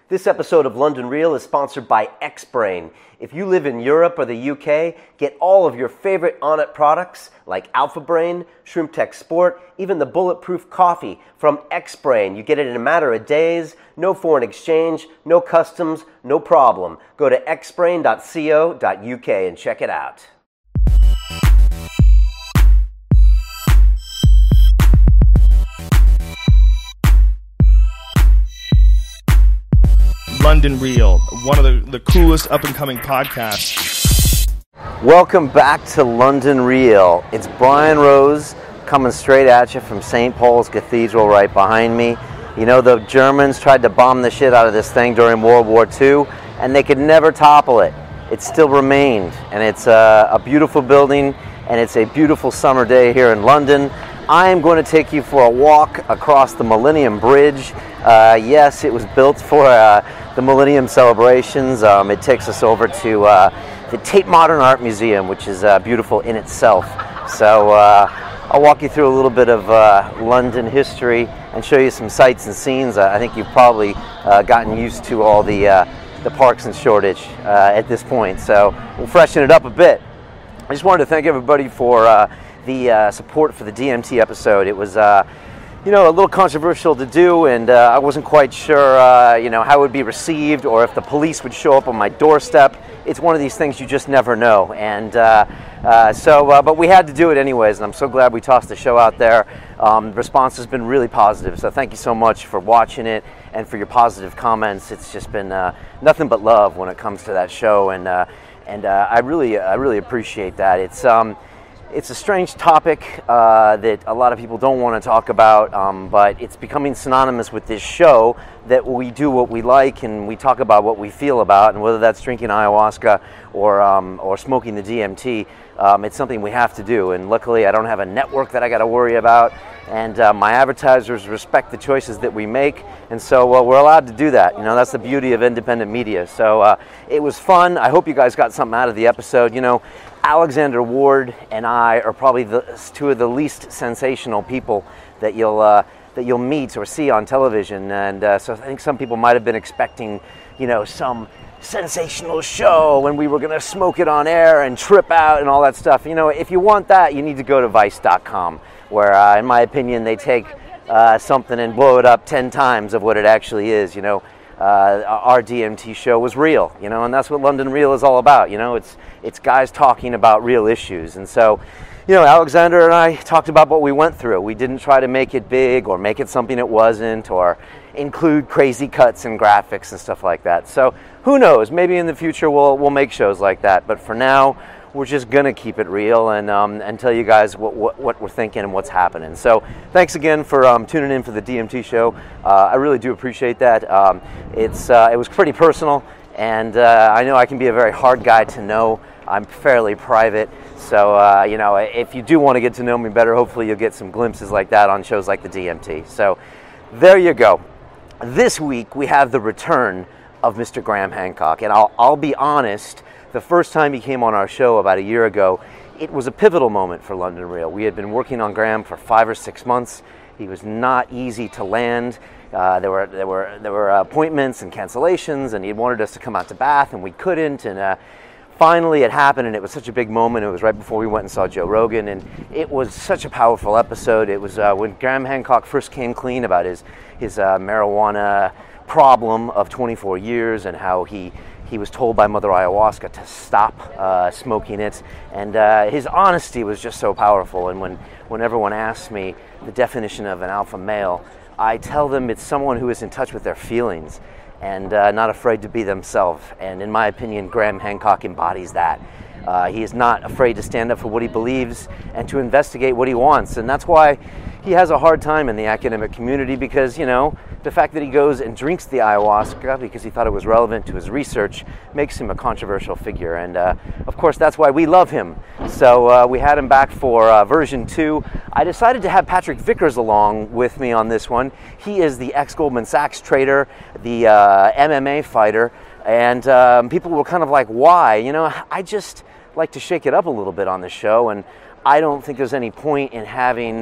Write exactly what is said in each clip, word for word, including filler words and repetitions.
This episode of London Real is sponsored by X-Brain. If you live in Europe or the U K, get all of your favorite Onnit products like Alpha Brain, Shroom Tech Sport, even the Bulletproof Coffee from X-Brain. You get it in a matter of days, no foreign exchange, no customs, no problem. Go to x brain dot co dot u k and check it out. London Real, one of the, the coolest up-and-coming podcasts. Welcome back to London Real. It's Brian Rose coming straight at you from Saint Paul's Cathedral right behind me. You know, the Germans tried to bomb the shit out of this thing during World War Two, and they could never topple it. It still remained, and it's a, a beautiful building, and it's a beautiful summer day here in London. I am going to take you for a walk across the Millennium Bridge. Uh, yes, it was built for uh, the Millennium celebrations. Um, it takes us over to uh, the Tate Modern Art Museum, which is uh, beautiful in itself. So uh, I'll walk you through a little bit of uh, London history and show you some sights and scenes. Uh, I think you've probably uh, gotten used to all the uh, the parks and Shoreditch uh, at this point. So we'll freshen it up a bit. I just wanted to thank everybody for uh, the uh, support for the D M T episode. It was uh, you know, a little controversial to do, and uh, I wasn't quite sure, uh, you know, how it would be received or if the police would show up on my doorstep. It's one of these things you just never know, and uh, uh, so, uh, but we had to do it anyways, and I'm so glad we tossed the show out there. Um, the response has been really positive, so thank you so much for watching it and for your positive comments. It's just been uh, nothing but love when it comes to that show, and uh, and uh, I really, I really appreciate that. It's um. It's a strange topic uh, that a lot of people don't want to talk about, um, but it's becoming synonymous with this show that we do what we like and we talk about what we feel about, and whether that's drinking ayahuasca or um, or smoking the D M T, um, it's something we have to do. And luckily, I don't have a network that I got to worry about, and uh, my advertisers respect the choices that we make, and so uh, we're allowed to do that. You know, that's the beauty of independent media. So uh, it was fun. I hope you guys got something out of the episode. You know, Alexander Ward and I are probably the, two of the least sensational people that you'll uh, that you'll meet or see on television, and uh, so I think some people might have been expecting, you know, some sensational show when we were going to smoke it on air and trip out and all that stuff. You know, if you want that, you need to go to vice dot com, where, uh, in my opinion, they take uh, something and blow it up ten times of what it actually is. You know. Uh, our D M T show was real, you know, and that's what London Real is all about. You know, it's it's guys talking about real issues. And so, you know, Alexander and I talked about what we went through. We didn't try to make it big or make it something it wasn't, or include crazy cuts and graphics and stuff like that. So who knows? Maybe in the future we'll we'll make shows like that. But for now, we're just gonna keep it real and um, and tell you guys what, what what we're thinking and what's happening. So thanks again for um, tuning in for the D M T show. Uh, I really do appreciate that. Um, it's uh, it was pretty personal, and uh, I know I can be a very hard guy to know. I'm fairly private, so uh, you know, if you do want to get to know me better, hopefully you'll get some glimpses like that on shows like the D M T. So there you go. This week we have the return of Mister Graham Hancock, and I'll I'll be honest. The first time he came on our show about a year ago, it was a pivotal moment for London Real. We had been working on Graham for five or six months. He was not easy to land. Uh, there were there were there were appointments and cancellations, and he wanted us to come out to Bath, and we couldn't. And uh, finally, it happened, and it was such a big moment. It was right before we went and saw Joe Rogan, and it was such a powerful episode. It was uh, when Graham Hancock first came clean about his his uh, marijuana problem of twenty-four years, and how he. He was told by Mother Ayahuasca to stop uh, smoking it, and uh, his honesty was just so powerful. And when, when everyone asks me the definition of an alpha male, I tell them it's someone who is in touch with their feelings and uh, not afraid to be themselves. And in my opinion, Graham Hancock embodies that. Uh, he is not afraid to stand up for what he believes and to investigate what he wants. And that's why he has a hard time in the academic community, because, you know, the fact that he goes and drinks the ayahuasca because he thought it was relevant to his research makes him a controversial figure. And uh, of course, that's why we love him. So uh, we had him back for uh, version two. I decided to have Patrick Vickers along with me on this one. He is the ex-Goldman Sachs trader, the uh, M M A fighter, and um, people were kind of like, why? You know, I just like to shake it up a little bit on the show, and I don't think there's any point in having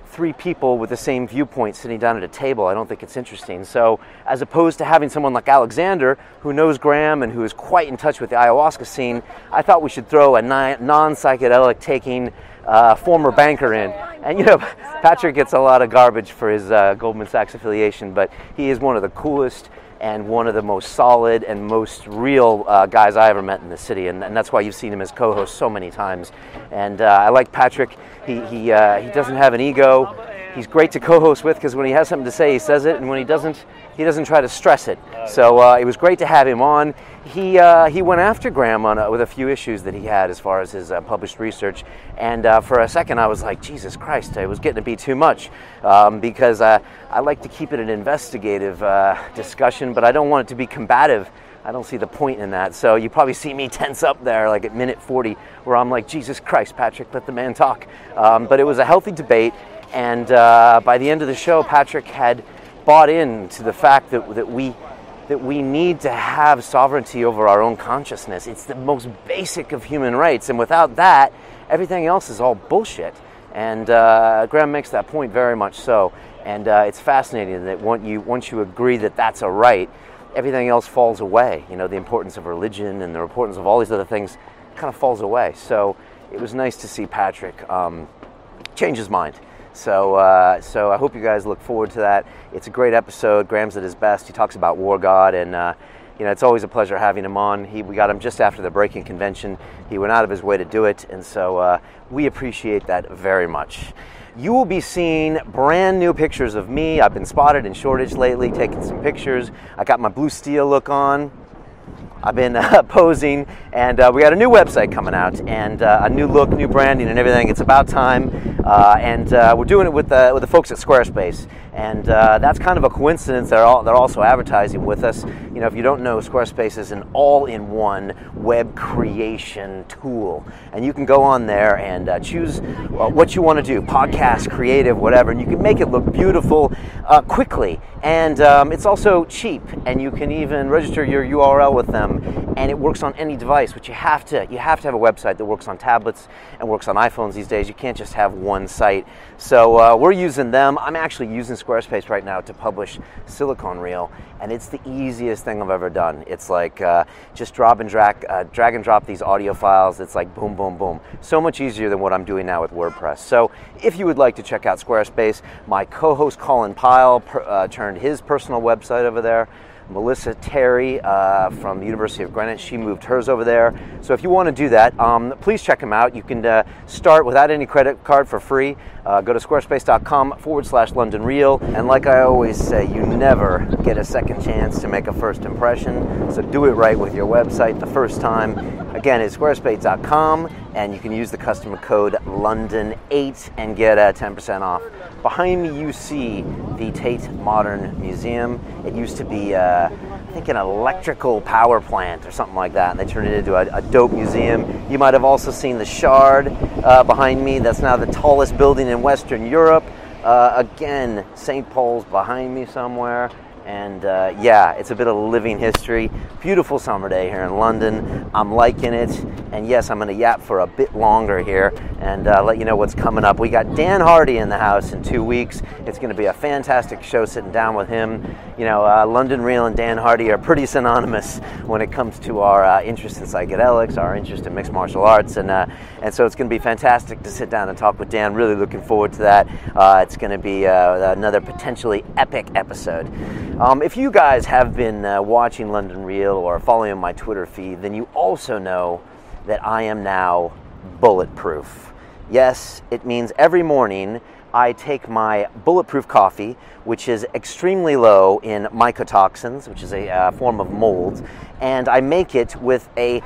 three people with the same viewpoint sitting down at a table. I don't think it's interesting. So as opposed to having someone like Alexander, who knows Graham and who is quite in touch with the ayahuasca scene, I thought we should throw a non-psychedelic taking uh, former banker in. And you know, Patrick gets a lot of garbage for his uh, Goldman Sachs affiliation, but he is one of the coolest and one of the most solid and most real uh, guys I ever met in the city, and, and that's why you've seen him as co-host so many times. And uh, I like Patrick. He he uh, he doesn't have an ego. He's great to co-host with because when he has something to say, he says it, and when he doesn't, he doesn't try to stress it. So uh, it was great to have him on. He uh, he went after Graham on a, with a few issues that he had as far as his uh, published research, and uh, for a second I was like, Jesus Christ, it was getting to be too much, um, because uh, I like to keep it an investigative uh, discussion, but I don't want it to be combative. I don't see the point in that. So you probably see me tense up there like at minute forty where I'm like, Jesus Christ, Patrick, let the man talk. Um, but it was a healthy debate, and uh, by the end of the show, Patrick had bought into the fact that, that we that we need to have sovereignty over our own consciousness. It's the most basic of human rights, and without that, everything else is all bullshit. And uh, Graham makes that point very much so. And uh, it's fascinating that once you once you agree that that's a right, everything else falls away. You know, the importance of religion and the importance of all these other things kind of falls away. So it was nice to see Patrick um, change his mind. So uh, so I hope you guys look forward to that. It's a great episode. Graham's at his best. He talks about War God, and uh, you know, it's always a pleasure having him on. He, we got him just after the Breaking Convention. He went out of his way to do it, and so uh, we appreciate that very much. You will be seeing brand new pictures of me. I've been spotted in Shoreditch lately, taking some pictures. I got my Blue Steel look on. I've been uh, posing, and uh, we got a new website coming out, and uh, a new look, new branding, and everything. It's about time, uh, and uh, we're doing it with the with the folks at Squarespace, and uh, that's kind of a coincidence. They're all they're also advertising with us. You know, if you don't know, Squarespace is an all-in-one web creation tool, and you can go on there and uh, choose uh, what you want to do, podcast, creative, whatever, and you can make it look beautiful uh, quickly. And um, it's also cheap, and you can even register your U R L with them, and it works on any device. Which you have to you have to have a website that works on tablets and works on iPhones these days. You can't just have one site. So uh, we're using them. I'm actually using Squarespace right now to publish Silicon Reel, and it's the easiest thing I've ever done. It's like uh, just drop and drag, uh, drag and drop these audio files. It's like boom, boom, boom. So much easier than what I'm doing now with WordPress. So if you would like to check out Squarespace, my co-host Colin Pyle per, uh, turned his personal website over there. Melissa Terry uh, from the University of Greenwich, she moved hers over there. So if you want to do that, um, please check them out. You can uh, start without any credit card for free. Uh, go to squarespace.com forward slash London Real. And like I always say, you never get a second chance to make a first impression. So do it right with your website the first time. Again, it's squarespace dot com, and you can use the customer code London eight and get uh, ten percent off. Behind me you see the Tate Modern Museum. It used to be, uh, I think, an electrical power plant or something like that, and they turned it into a, a dope museum. You might have also seen the Shard uh, behind me. That's now the tallest building in Western Europe. Uh, again, Saint Paul's behind me somewhere. And uh, yeah, it's a bit of living history. Beautiful summer day here in London. I'm liking it. And yes, I'm going to yap for a bit longer here and uh, let you know what's coming up. We got Dan Hardy in the house in two weeks. It's going to be a fantastic show sitting down with him. You know, uh, London Real and Dan Hardy are pretty synonymous when it comes to our uh, interest in psychedelics, our interest in mixed martial arts. And, uh, and so it's going to be fantastic to sit down and talk with Dan. Really looking forward to that. Uh, it's going to be uh, another potentially epic episode. Um, if you guys have been uh, watching London Real or following my Twitter feed, then you also know that I am now bulletproof. Yes, it means every morning I take my bulletproof coffee, which is extremely low in mycotoxins, which is a uh, form of mold, and I make it with a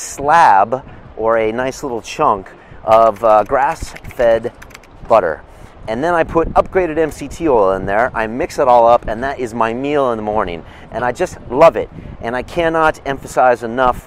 slab or a nice little chunk of uh, grass-fed butter. And then I put upgraded M C T oil in there. I mix it all up, and that is my meal in the morning. And I just love it. And I cannot emphasize enough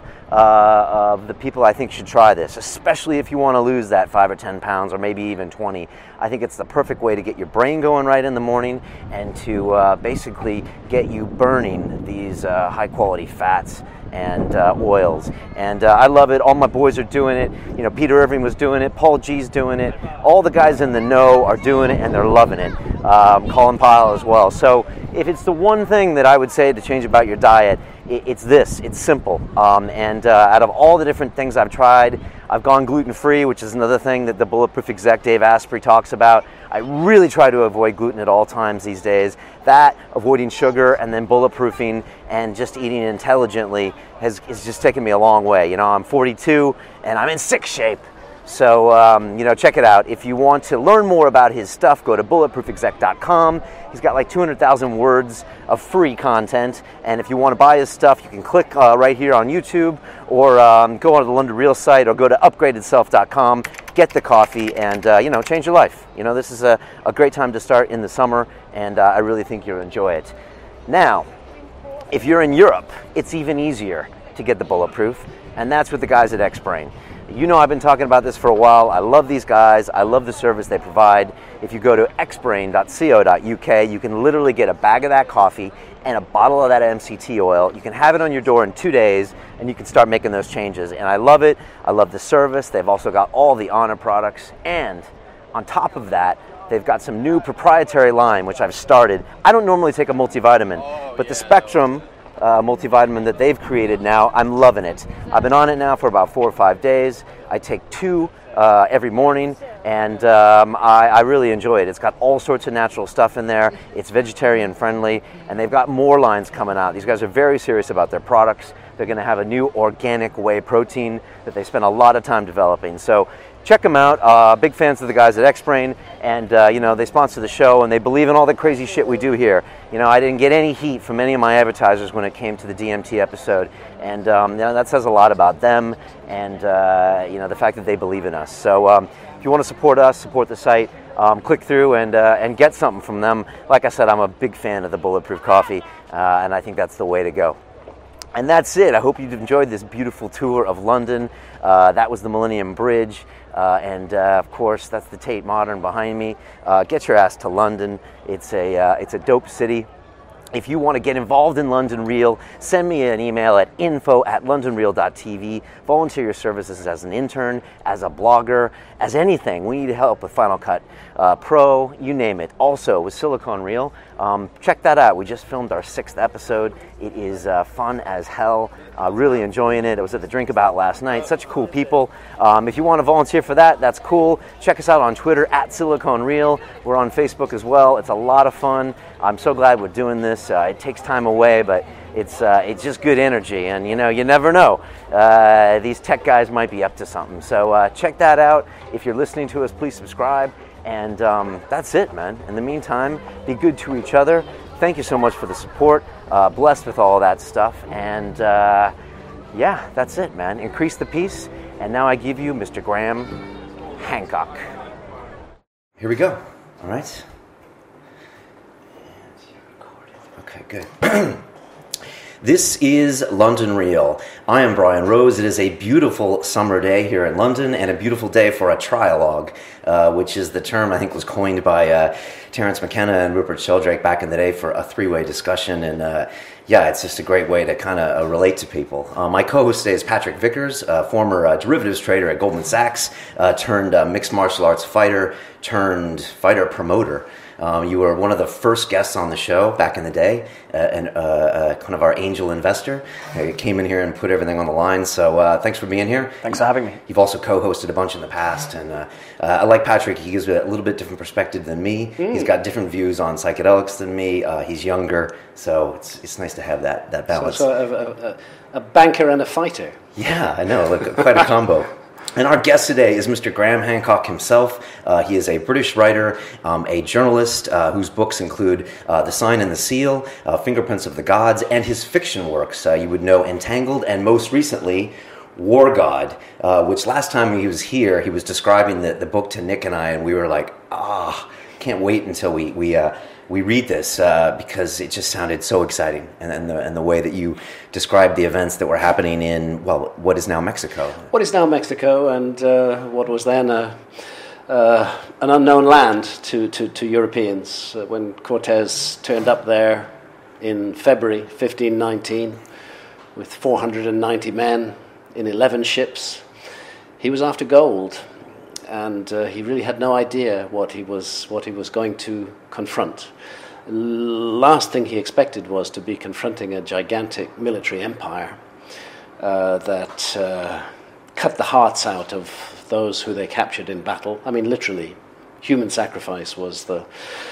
uh, of the people I think should try this, especially if you want to lose that five or ten pounds, or maybe even twenty. I think it's the perfect way to get your brain going right in the morning, and to uh, basically get you burning these uh, high-quality fats and uh, oils. And uh, I love it. All my boys are doing it. You know, Peter Irving was doing it. Paul G's doing it. All the guys in the know are doing it, and they're loving it. Um, Colin Pyle as well. So if it's the one thing that I would say to change about your diet, it, it's this. It's simple. Um, and uh, out of all the different things I've tried, I've gone gluten-free, which is another thing that the Bulletproof exec Dave Asprey talks about. I really try to avoid gluten at all times these days. That, avoiding sugar, and then bulletproofing and just eating intelligently has, has just taken me a long way. You know, I'm forty-two and I'm in sick shape. So, um, you know, check it out. If you want to learn more about his stuff, go to bulletproof exec dot com. He's got like two hundred thousand words of free content. And if you want to buy his stuff, you can click uh, right here on YouTube, or um, go onto the London Real site, or go to upgraded self dot com. Get the coffee and, uh, you know, change your life. You know, this is a, a great time to start in the summer, and uh, I really think you'll enjoy it. Now, if you're in Europe, it's even easier to get the Bulletproof, and that's with the guys at X-Brain. You know, I've been talking about this for a while. I love these guys. I love the service they provide. If you go to x brain dot co dot u k, you can literally get a bag of that coffee and a bottle of that M C T oil. You can have it on your door in two days, and you can start making those changes. And I love it. I love the service. They've also got all the Honor products. And on top of that, they've got some new proprietary line, which I've started. I don't normally take a multivitamin, but the Spectrum Uh, multivitamin that they've created now, I'm loving it. I've been on it now for about four or five days. I take two uh, every morning, and um, I, I really enjoy it. It's got all sorts of natural stuff in there. It's vegetarian friendly, and they've got more lines coming out. These guys are very serious about their products. They're going to have a new organic whey protein that they spent a lot of time developing. So check them out. Uh, big fans of the guys at X-Brain, and uh, you know, they sponsor the show, and they believe in all the crazy shit we do here. You know, I didn't get any heat from any of my advertisers when it came to the D M T episode, and um, you know, that says a lot about them, and uh, you know, the fact that they believe in us. So um, if you want to support us, support the site, um, click through and uh, and get something from them. Like I said, I'm a big fan of the Bulletproof coffee, uh, and I think that's the way to go. And that's it. I hope you've enjoyed this beautiful tour of London. Uh, that was the Millennium Bridge. Uh, and uh, of course, that's the Tate Modern behind me. Uh, get your ass to London. It's a, uh, it's a dope city. If you want to get involved in London Real, send me an email at info at london real dot t v. Volunteer your services as an intern, as a blogger, as anything. We need help with Final Cut uh, Pro, you name it. Also with Silicon Reel, um, check that out. We just filmed our sixth episode. It is uh, fun as hell. Uh, really enjoying it. I was at the Drink About last night. Such cool people. Um, if you want to volunteer for that, that's cool. Check us out on Twitter at Silicon Reel. We're on Facebook as well. It's a lot of fun. I'm so glad we're doing this. Uh, it takes time away, but it's uh, it's just good energy, and you know, you never know. Uh, these tech guys might be up to something. So uh, check that out. If you're listening to us, please subscribe. And um, that's it, man. In the meantime, be good to each other. Thank you so much for the support. Uh, blessed with all that stuff. And uh, yeah, that's it, man. Increase the peace. And now I give you Mister Graham Hancock. Here we go. All right. Okay, good. This is London Real. I am Brian Rose. It is a beautiful summer day here in London, and a beautiful day for a trialogue, uh, which is the term I think was coined by uh, Terence McKenna and Rupert Sheldrake back in the day for a three-way discussion. And uh, yeah, it's just a great way to kind of uh, relate to people. Uh, my co-host today is Patrick Vickers, uh, former uh, derivatives trader at Goldman Sachs, uh, turned uh, mixed martial arts fighter, turned fighter promoter. Um, you were one of the first guests on the show back in the day, uh, and uh, uh, kind of our angel investor. Uh, you came in here and put everything on the line, so uh, thanks for being here. Thanks for having me. You've also co-hosted a bunch in the past, and uh, uh, I like Patrick. He gives a little bit different perspective than me. Mm. He's got different views on psychedelics than me. Uh, he's younger, so it's it's nice to have that, that balance. So, so a, a, a banker and a fighter. Yeah, I know, like, quite a combo. And our guest today is Mister Graham Hancock himself. Uh, he is a British writer, um, a journalist uh, whose books include uh, The Sign and the Seal, uh, Fingerprints of the Gods, and his fiction works. Uh, you would know Entangled, and most recently, War God, uh, which last time he was here, he was describing the, the book to Nick and I, and we were like, ah, can't wait until we we uh, we read this uh, because it just sounded so exciting, and, and the and the way that you described the events that were happening in, well, what is now Mexico. What is now Mexico, and uh, what was then a, uh, an unknown land to to, to Europeans uh, when Cortez turned up there in February fifteen nineteen. with four hundred ninety men in eleven ships. He was after gold, and uh, he really had no idea what he was what he was going to confront. Last thing he expected was to be confronting a gigantic military empire uh, that uh, cut the hearts out of those who they captured in battle. I mean, literally, human sacrifice was the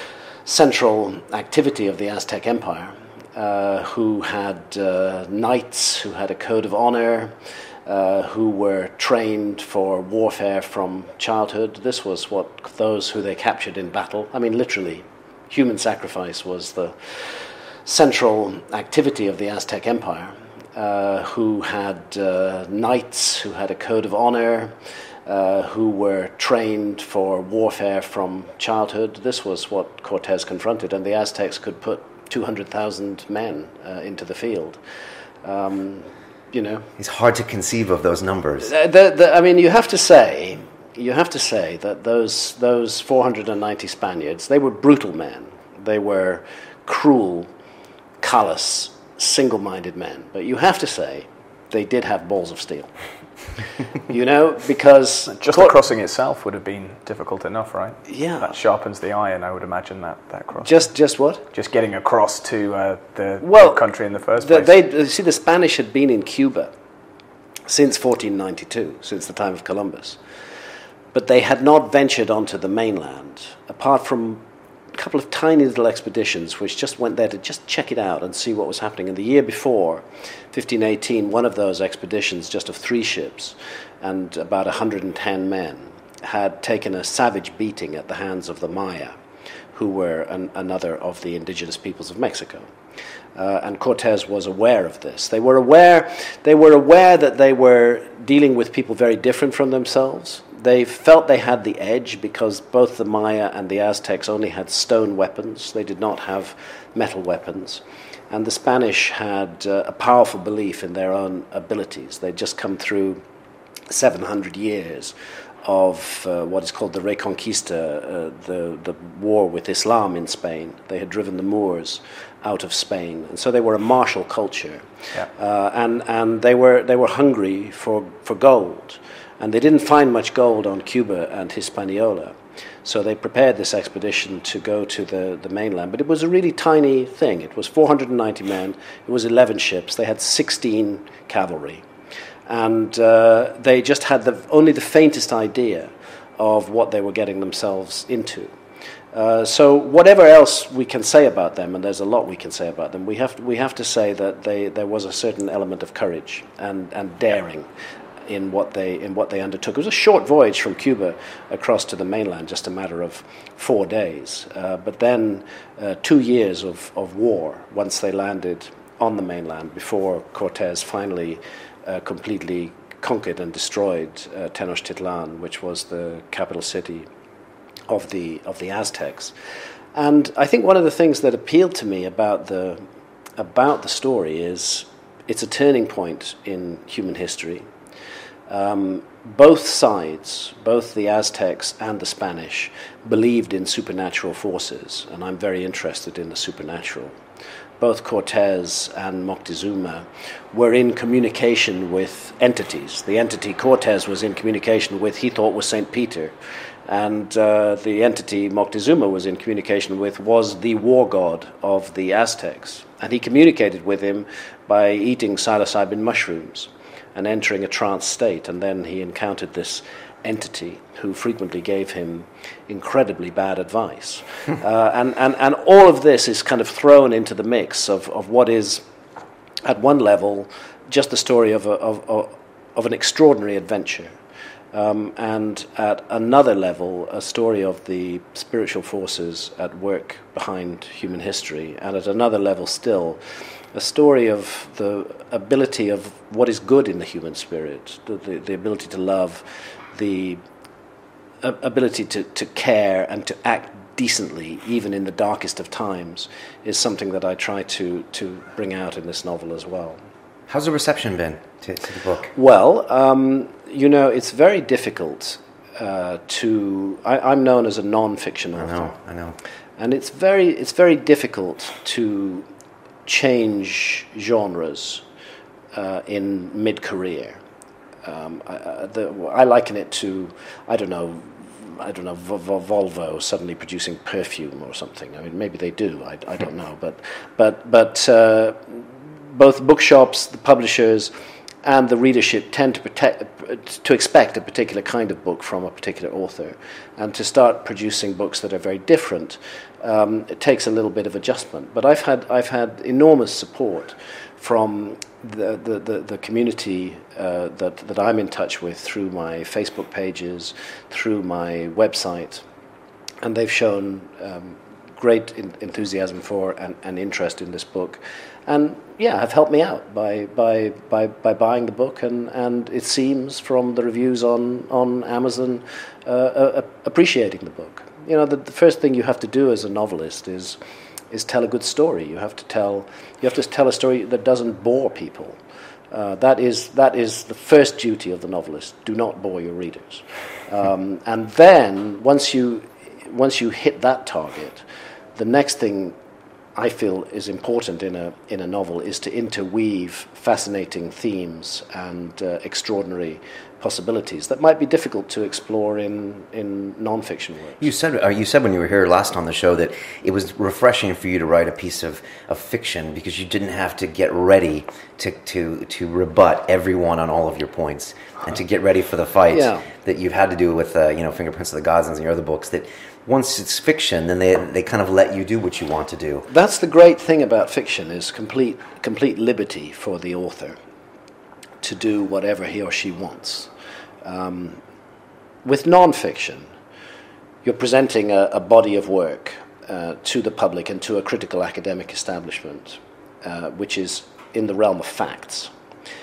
central activity of the Aztec Empire, uh, who had uh, knights, who had a code of honor, uh, who were trained for warfare from childhood. This was what those who they captured in battle, I mean, literally, human sacrifice was the central activity of the Aztec Empire, uh, who had uh, knights, who had a code of honor, uh, who were trained for warfare from childhood. This was what Cortés confronted, and the Aztecs could put two hundred thousand men uh, into the field. Um, you know, it's hard to conceive of those numbers. The, the, the, I mean, you have to say, you have to say that those those four hundred ninety Spaniards, they were brutal men. They were cruel, callous, single-minded men. But you have to say they did have balls of steel. You know, because just the crossing itself would have been difficult enough, right? Yeah, that sharpens the iron. I would imagine that that cross. Just, just what? Just getting across to uh, the, well, the country in the first the, place. They see the Spanish had been in Cuba since fourteen ninety-two, since the time of Columbus, but they had not ventured onto the mainland, apart from a couple of tiny little expeditions which just went there to just check it out and see what was happening. And the year before, fifteen eighteen, one of those expeditions, just of three ships and about one hundred ten men, had taken a savage beating at the hands of the Maya, who were an, another of the indigenous peoples of Mexico. Uh, and Cortés was aware of this. They were aware, they were aware that they were dealing with people very different from themselves. They felt they had the edge because both the Maya and the Aztecs only had stone weapons. They did not have metal weapons. And the Spanish had uh, a powerful belief in their own abilities. They'd just come through seven hundred years of uh, what is called the Reconquista, uh, the, the war with Islam in Spain. They had driven the Moors out of Spain. And so they were a martial culture. Yeah. Uh, and and they were they were hungry for, for gold. And they didn't find much gold on Cuba and Hispaniola. So they prepared this expedition to go to the, the mainland. But it was a really tiny thing. It was four hundred ninety men. It was eleven ships. They had sixteen cavalry. And uh, they just had the, only the faintest idea of what they were getting themselves into. Uh, so whatever else we can say about them, and there's a lot we can say about them, we have to, we have to say that they, there was a certain element of courage and, and daring in what they in what they undertook. It was a short voyage from Cuba across to the mainland, just a matter of four days. Uh, but then uh, two years of, of war once they landed on the mainland before Cortés finally uh, completely conquered and destroyed uh, Tenochtitlan, which was the capital city of the of the Aztecs. And I think one of the things that appealed to me about the about the story is it's a turning point in human history. Um, both sides, both the Aztecs and the Spanish, believed in supernatural forces, and I'm very interested in the supernatural. Both Cortés and Moctezuma were in communication with entities. The entity Cortés was in communication with, he thought, was Saint Peter, and uh, the entity Moctezuma was in communication with was the war god of the Aztecs, and he communicated with him by eating psilocybin mushrooms and entering a trance state, and then he encountered this entity who frequently gave him incredibly bad advice. uh, and, and, and all of this is kind of thrown into the mix of, of what is, at one level, just the story of, a, of, of, of an extraordinary adventure, um, and at another level, a story of the spiritual forces at work behind human history, and at another level still, a story of the ability of what is good in the human spirit, the, the, the ability to love, the uh, ability to, to care and to act decently, even in the darkest of times, is something that I try to, to bring out in this novel as well. How's the reception been to, to the book? Well, um, you know, it's very difficult uh, to... I, I'm known as a non-fiction author. I know, I know. And it's very, it's very difficult to change genres uh, in mid-career. Um, I, I, the, I liken it to, I don't know, I don't know, Volvo suddenly producing perfume or something. I mean, maybe they do. I, I don't know, but but but uh, both bookshops, the publishers, and the readership tend to protect, to expect a particular kind of book from a particular author, and to start producing books that are very different. Um, it takes a little bit of adjustment. But I've had I've had enormous support from the the, the, the community uh, that that I'm in touch with through my Facebook pages, through my website, and they've shown um, great in, enthusiasm for and, and interest in this book, and yeah, have helped me out by by by, by buying the book, and, and it seems from the reviews on on Amazon, uh, uh, appreciating the book. You know, the, the first thing you have to do as a novelist is is tell a good story. You have to tell you have to tell a story that doesn't bore people. Uh, that is that is the first duty of the novelist. Do not bore your readers. Um, and then once you once you hit that target, the next thing I feel is important in a in a novel is to interweave fascinating themes and uh, extraordinary possibilities that might be difficult to explore in, in non-fiction works. You said uh, you said when you were here last on the show that it was refreshing for you to write a piece of, of fiction because you didn't have to get ready to, to, to rebut everyone on all of your points and to get ready for the fight yeah. that you've had to do with uh, you know Fingerprints of the Gods and your other books. That once it's fiction, then they they kind of let you do what you want to do. That's the great thing about fiction, is complete complete liberty for the author to do whatever he or she wants. Um, with non-fiction, you're presenting a, a body of work uh, to the public and to a critical academic establishment, uh, which is in the realm of facts.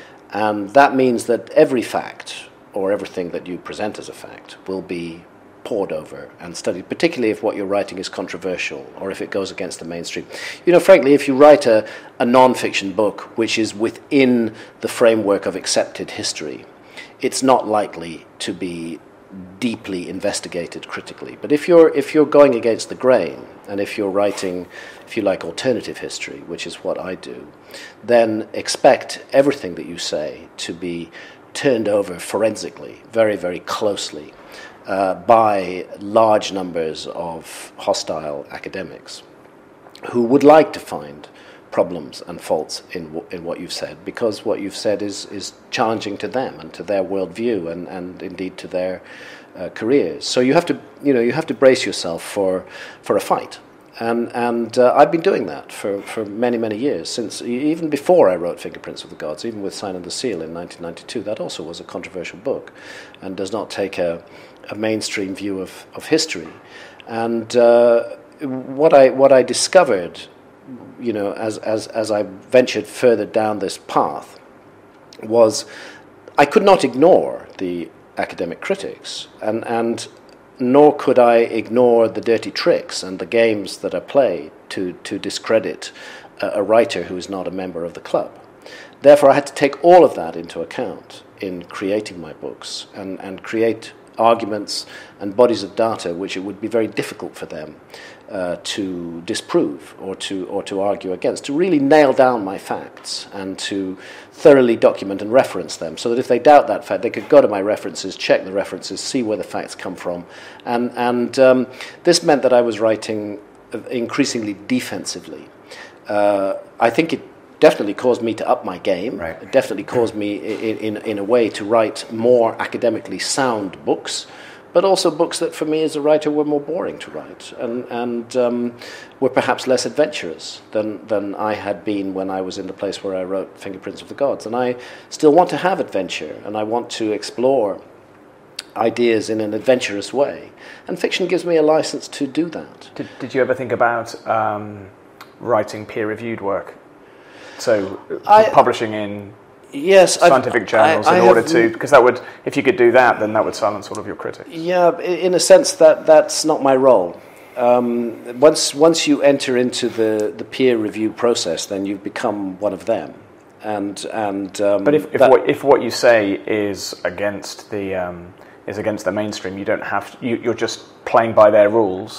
And that means that every fact, or everything that you present as a fact, will be pored over and studied, particularly if what you're writing is controversial or if it goes against the mainstream. You know, frankly, if you write a, a non-fiction book which is within the framework of accepted history, it's not likely to be deeply investigated critically. But if you're if you're going against the grain, and if you're writing, if you like, alternative history, which is what I do, then expect everything that you say to be turned over forensically, very, very closely, Uh, by large numbers of hostile academics who would like to find problems and faults in w- in what you've said, because what you've said is, is challenging to them and to their worldview and, and indeed to their uh, careers. So you have to you know you have to brace yourself for for a fight. And and uh, I've been doing that for, for many, many years, since even before I wrote Fingerprints of the Gods, even with Sign and the Seal in nineteen ninety-two. That also was a controversial book and does not take a, a mainstream view of, of history. And uh, what I what I discovered, you know, as, as, as I ventured further down this path, was I could not ignore the academic critics, and and nor could I ignore the dirty tricks and the games that are played to, to discredit a, a writer who is not a member of the club. Therefore, I had to take all of that into account in creating my books and, and create arguments and bodies of data which it would be very difficult for them uh, to disprove or to or to argue against, to really nail down my facts and to thoroughly document and reference them, so that if they doubt that fact, they could go to my references, check the references, see where the facts come from. And, and um, this meant that I was writing increasingly defensively. Uh, I think it definitely caused me to up my game. Right. It definitely caused me in, in, in a way to write more academically sound books, but also books that for me as a writer were more boring to write and, and um, were perhaps less adventurous than, than I had been when I was in the place where I wrote Fingerprints of the Gods. And I still want to have adventure, and I want to explore ideas in an adventurous way. And fiction gives me a license to do that. Did, did you ever think about um, writing peer-reviewed work? So I, publishing in yes, scientific I've, journals I, I in order have, to, because that would, if you could do that, then that would silence all of your critics. Yeah, in a sense that that's not my role. Um, once once you enter into the, the peer review process, then you've become one of them. And and um, but if if that, what if what you say is against the um, is against the mainstream, you don't have to, you, you're just playing by their rules.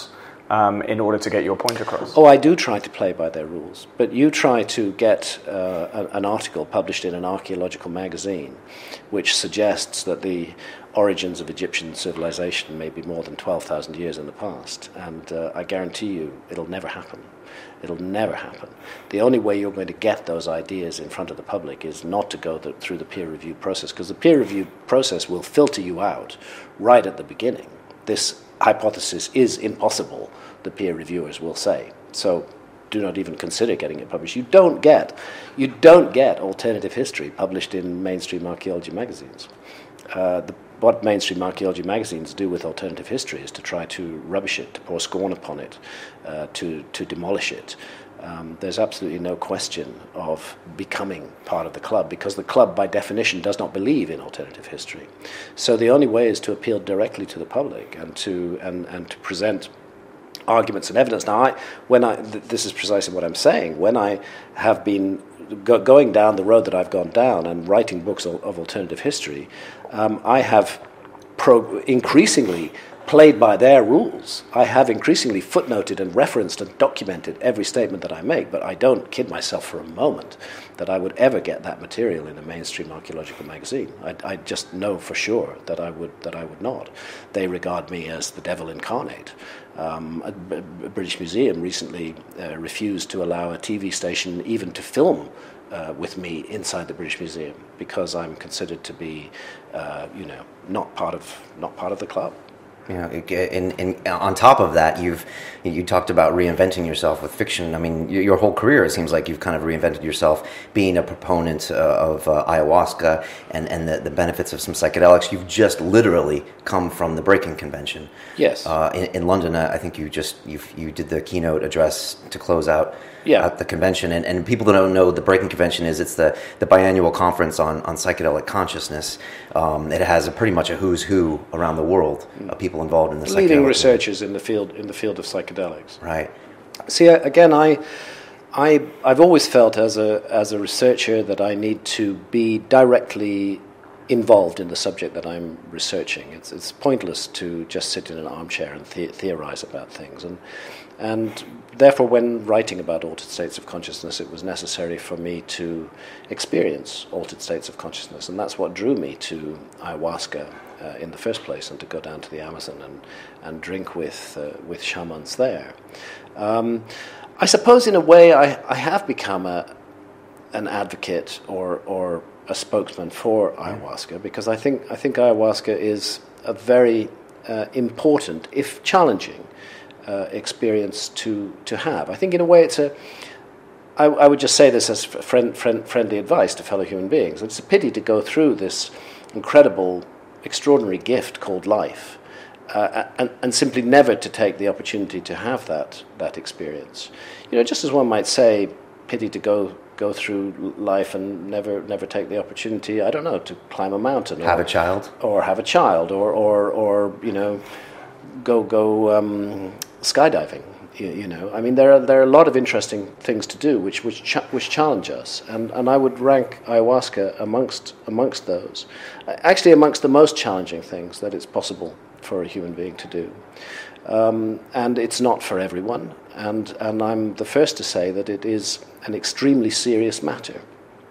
um, in order to get your point across? Oh, I do try to play by their rules. But you try to get uh, an, an article published in an archaeological magazine which suggests that the origins of Egyptian civilization may be more than twelve thousand years in the past. And uh, I guarantee you it'll never happen. It'll never happen. The only way you're going to get those ideas in front of the public is not to go the, through the peer review process, because the peer review process will filter you out right at the beginning. This hypothesis is impossible, the peer reviewers will say. So do not even consider getting it published. You don't get, you don't get alternative history published in mainstream archaeology magazines. Uh, the, what mainstream archaeology magazines do with alternative history is to try to rubbish it, to pour scorn upon it, uh, to, to demolish it. Um, there's absolutely no question of becoming part of the club, because the club, by definition, does not believe in alternative history. So the only way is to appeal directly to the public and to and, and to present arguments and evidence. Now, I, when I, th- this is precisely what I'm saying. When I have been go- going down the road that I've gone down and writing books of, of alternative history, um, I have pro- increasingly played by their rules. I have increasingly footnoted and referenced and documented every statement that I make, but I don't kid myself for a moment that I would ever get that material in a mainstream archaeological magazine. I, I just know for sure that I would that I would not. They regard me as the devil incarnate. Um, a, a British Museum recently uh, refused to allow a T V station even to film uh, with me inside the British Museum because I'm considered to be, uh, you know, not part of not part of the club. You know, in, in, on top of that, you've you talked about reinventing yourself with fiction. I mean, your, your whole career, it seems like you've kind of reinvented yourself, being a proponent uh, of uh, ayahuasca and, and the, the benefits of some psychedelics. You've just literally come from the Breaking Convention. Yes. Uh, in, in London, uh, I think you just you you did the keynote address to close out yeah. at the convention. And, and people that don't know, the Breaking Convention is it's the, the biannual conference on, on psychedelic consciousness. Um, it has a pretty much a who's who around the world of people involved in the leading researchers in the field in the field of psychedelics. Right. See, again, I, I, I've always felt as a as a researcher that I need to be directly involved in the subject that I'm researching. It's it's pointless to just sit in an armchair and the- theorize about things, and and therefore, when writing about altered states of consciousness, it was necessary for me to experience altered states of consciousness, and that's what drew me to ayahuasca. Uh, in the first place, and to go down to the Amazon and, and drink with uh, with shamans there. Um, I suppose in a way I, I have become a an advocate or or a spokesman for ayahuasca, because I think I think ayahuasca is a very uh, important, if challenging, uh, experience to to have. I think in a way it's a I, I would just say this as friend, friend, friendly advice to fellow human beings. It's a pity to go through this incredible, extraordinary gift called life, uh, and, and simply never to take the opportunity to have that that experience. You know, just as one might say, pity to go go through life and never never take the opportunity, I don't know, to climb a mountain, Have or, a child, or have a child, or or or you know, go go um, skydiving. You, you know, I mean, there are there are a lot of interesting things to do which which cha- which challenge us, and, and I would rank ayahuasca amongst amongst those, actually amongst the most challenging things that it's possible for a human being to do, um, and it's not for everyone, and and I'm the first to say that it is an extremely serious matter,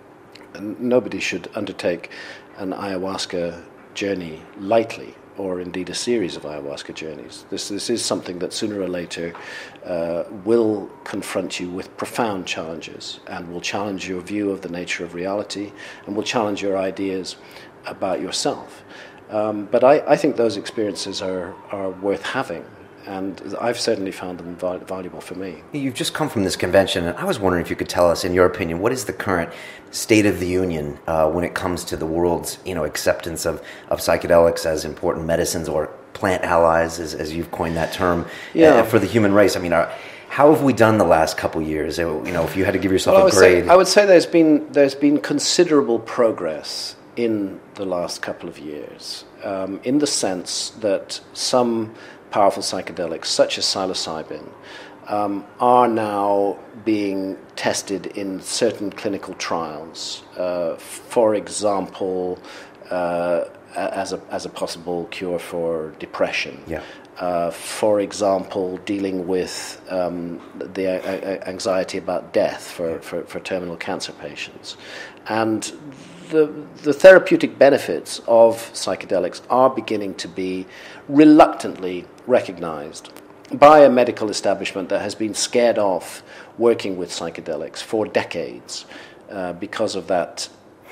and nobody should undertake an ayahuasca journey lightly, or indeed a series of ayahuasca journeys. This this is something that sooner or later uh, will confront you with profound challenges, and will challenge your view of the nature of reality, and will challenge your ideas about yourself. Um, but I, I think those experiences are, are worth having, and I've certainly found them val- valuable for me. You've just come from this convention, and I was wondering if you could tell us, in your opinion, what is the current state of the union uh, when it comes to the world's, you know, acceptance of, of psychedelics as important medicines or plant allies, as, as you've coined that term, yeah. uh, for the human race? I mean, are, how have we done the last couple of years? You know, if you had to give yourself well, a grade. Say, I would say there's been there's been considerable progress in the last couple of years, um, in the sense that some powerful psychedelics, such as psilocybin, um, are now being tested in certain clinical trials. Uh, for example, uh, as a as a possible cure for depression. Yeah. Uh, for example, dealing with um, the uh, anxiety about death for, for, for terminal cancer patients. And the, the therapeutic benefits of psychedelics are beginning to be reluctantly recognized by a medical establishment that has been scared off working with psychedelics for decades uh, because of that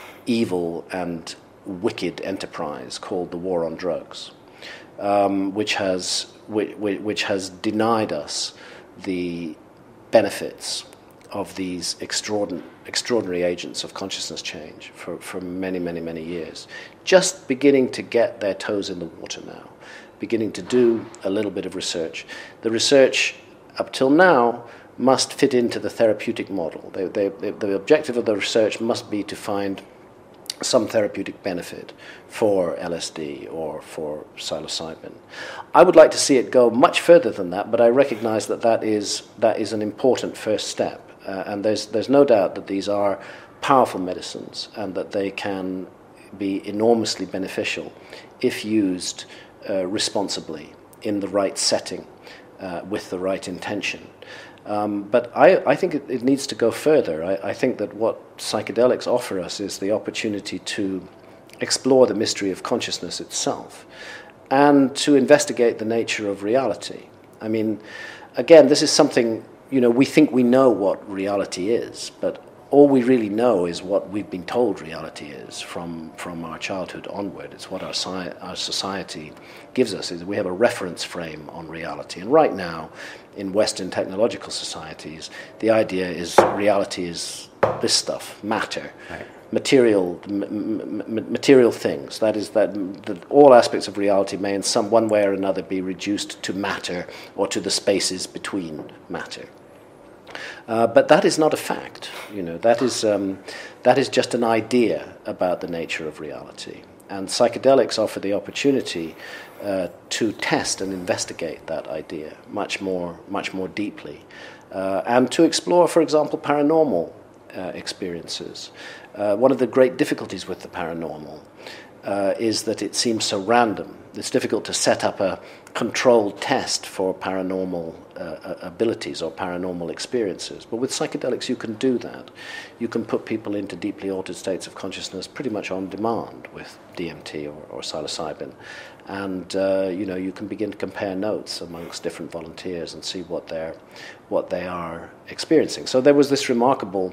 evil and wicked enterprise called the war on drugs. Um, which has which, which has denied us the benefits of these extraordinary extraordinary agents of consciousness change for, for many, many, many years. Just beginning to get their toes in the water now, beginning to do a little bit of research. The research up till now must fit into the therapeutic model. They, they, they, the objective of the research must be to find some therapeutic benefit for L S D or for psilocybin. I would like to see it go much further than that, but I recognize that that is, that is an important first step. Uh, and there's, there's no doubt that these are powerful medicines and that they can be enormously beneficial if used uh, responsibly in the right setting uh, with the right intention. Um, but I, I think it, it needs to go further. I, I think that what psychedelics offer us is the opportunity to explore the mystery of consciousness itself and to investigate the nature of reality. I mean, again, this is something, you know, we think we know what reality is, but all we really know is what we've been told reality is from, from our childhood onward. It's what our, sci- our society gives us. Is we have a reference frame on reality. And right now, in Western technological societies, the idea is reality is this stuff, matter, right. material, m- m- material things. That is, that, that all aspects of reality may in some one way or another be reduced to matter or to the spaces between matter. Uh, but that is not a fact. You know, that is um, that is just an idea about the nature of reality. And psychedelics offer the opportunity uh, to test and investigate that idea much more, much more deeply, uh, and to explore, for example, paranormal uh, experiences. Uh, one of the great difficulties with the paranormal uh, is that it seems so random. It's difficult to set up a controlled test for paranormal uh, abilities or paranormal experiences. But with psychedelics, you can do that. You can put people into deeply altered states of consciousness pretty much on demand with D M T or, or psilocybin. And, uh, you know, you can begin to compare notes amongst different volunteers and see what they're, what they are experiencing. So there was this remarkable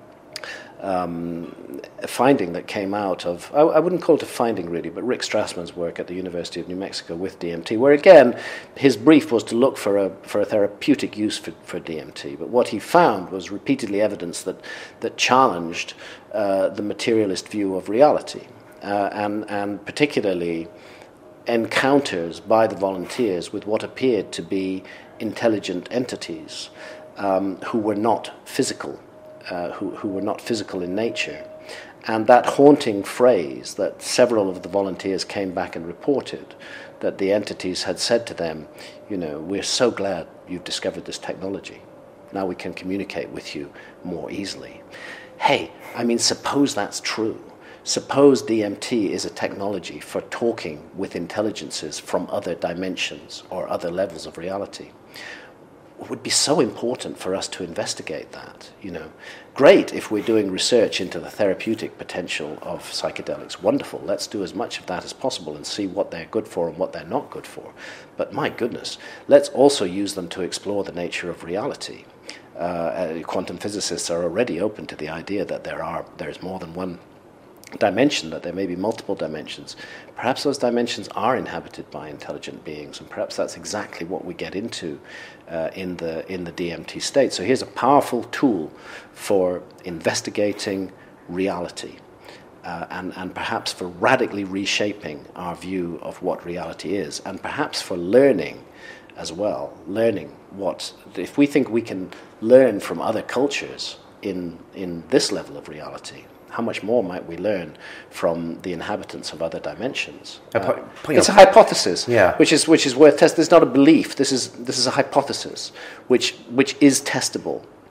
Um, a finding that came out of, I, I wouldn't call it a finding really, but Rick Strassman's work at the University of New Mexico with D M T, where again, his brief was to look for a for a therapeutic use for, for D M T. But what he found was repeatedly evidence that, that challenged uh, the materialist view of reality, uh, and, and particularly encounters by the volunteers with what appeared to be intelligent entities um, who were not physical. Uh, who, who were not physical in nature. And that haunting phrase that several of the volunteers came back and reported, that the entities had said to them, you know, we're so glad you've discovered this technology. Now we can communicate with you more easily. Hey, I mean, suppose that's true. Suppose D M T is a technology for talking with intelligences from other dimensions or other levels of reality. It would be so important for us to investigate that, you know. Great if we're doing research into the therapeutic potential of psychedelics. Wonderful. Let's do as much of that as possible and see what they're good for and what they're not good for. But my goodness, let's also use them to explore the nature of reality. Uh, quantum physicists are already open to the idea that there are there's more than one dimension, that there may be multiple dimensions. Perhaps those dimensions are inhabited by intelligent beings, and perhaps that's exactly what we get into uh, in the in the D M T state. So here's a powerful tool for investigating reality, uh, and and perhaps for radically reshaping our view of what reality is, and perhaps for learning as well, learning what, if we think we can learn from other cultures in in this level of reality, how much more might we learn from the inhabitants of other dimensions? Uh, uh, it's a hypothesis, yeah. which is which is worth testing. This is not a belief. This is this is a hypothesis, which which is testable,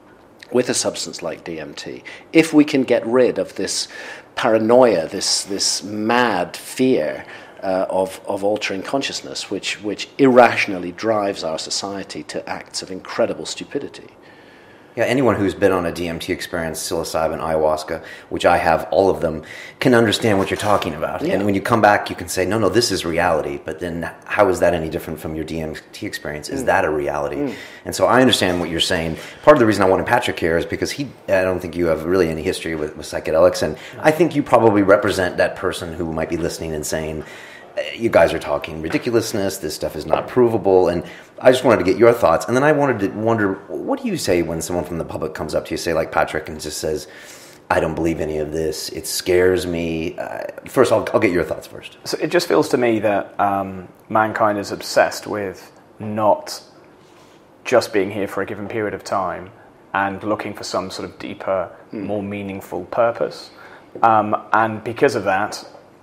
with a substance like D M T, if we can get rid of this paranoia, this this mad fear uh, of of altering consciousness, which which irrationally drives our society to acts of incredible stupidity. Yeah, anyone who's been on a D M T experience, psilocybin, ayahuasca, which I have, all of them, can understand what you're talking about. Yeah. And when you come back, you can say, no, no, this is reality. But then how is that any different from your D M T experience? Is mm. that a reality? Mm. And so I understand what you're saying. Part of the reason I wanted Patrick here is because he, I don't think you have really any history with, with psychedelics. And I think you probably represent that person who might be listening and saying, you guys are talking ridiculousness, this stuff is not provable, and I just wanted to get your thoughts. And then I wanted to wonder, what do you say when someone from the public comes up to you, say like Patrick, and just says, I don't believe any of this, it scares me? Uh, first, I'll, I'll get your thoughts first. So it just feels to me that um, mankind is obsessed with not just being here for a given period of time and looking for some sort of deeper, mm. more meaningful purpose. Um, and because of that,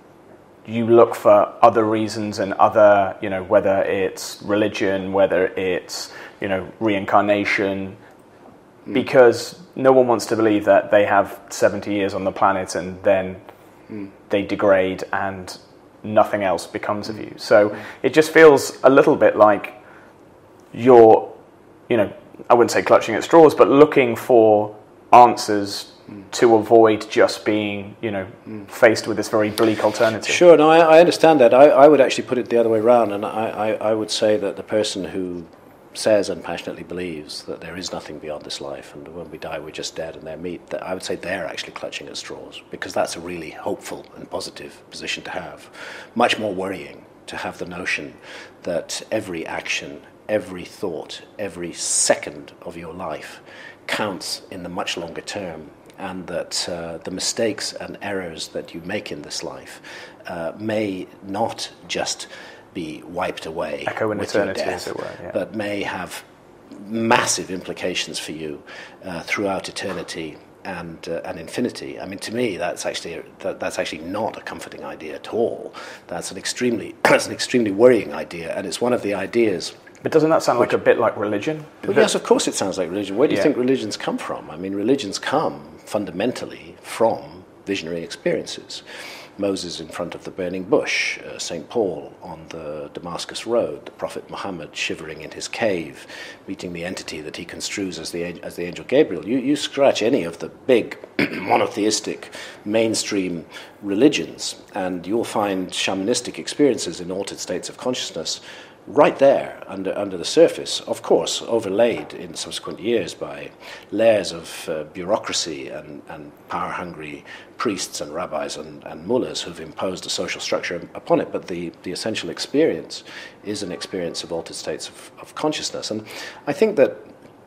you look for other reasons and other, you know, whether it's religion, whether it's, you know, reincarnation, mm. because no one wants to believe that they have seventy years on the planet and then mm. they degrade and nothing else becomes of you. So mm. it just feels a little bit like you're, you know, I wouldn't say clutching at straws, but looking for answers to avoid just being, you know, faced with this very bleak alternative. Sure, no, I, I understand that. I, I would actually put it the other way around, and I, I, I would say that the person who says and passionately believes that there is nothing beyond this life, and when we die we're just dead and they're meat, that I would say they're actually clutching at straws, because that's a really hopeful and positive position to have. Much more worrying to have the notion that every action, every thought, every second of your life counts in the much longer term, and that uh, the mistakes and errors that you make in this life uh, may not just be wiped away Echo in with eternity, your death, as it were, yeah. but may have massive implications for you uh, throughout eternity and uh, and infinity. I mean, to me, that's actually that, that's actually not a comforting idea at all. That's an extremely that's an extremely worrying idea, and it's one of the ideas. But doesn't that sound like a bit like religion? Well, yes, of course it sounds like religion. Where do you yeah. think religions come from? I mean, religions come fundamentally from visionary experiences. Moses in front of the burning bush, uh, Saint Paul on the Damascus Road, the Prophet Muhammad shivering in his cave, meeting the entity that he construes as the as the angel Gabriel. You, you scratch any of the big monotheistic mainstream religions, and you'll find shamanistic experiences in altered states of consciousness right there under under the surface, of course, overlaid in subsequent years by layers of uh, bureaucracy and, and power-hungry priests and rabbis and, and mullahs who've imposed a social structure upon it. But the, the essential experience is an experience of altered states of, of consciousness. And I think that,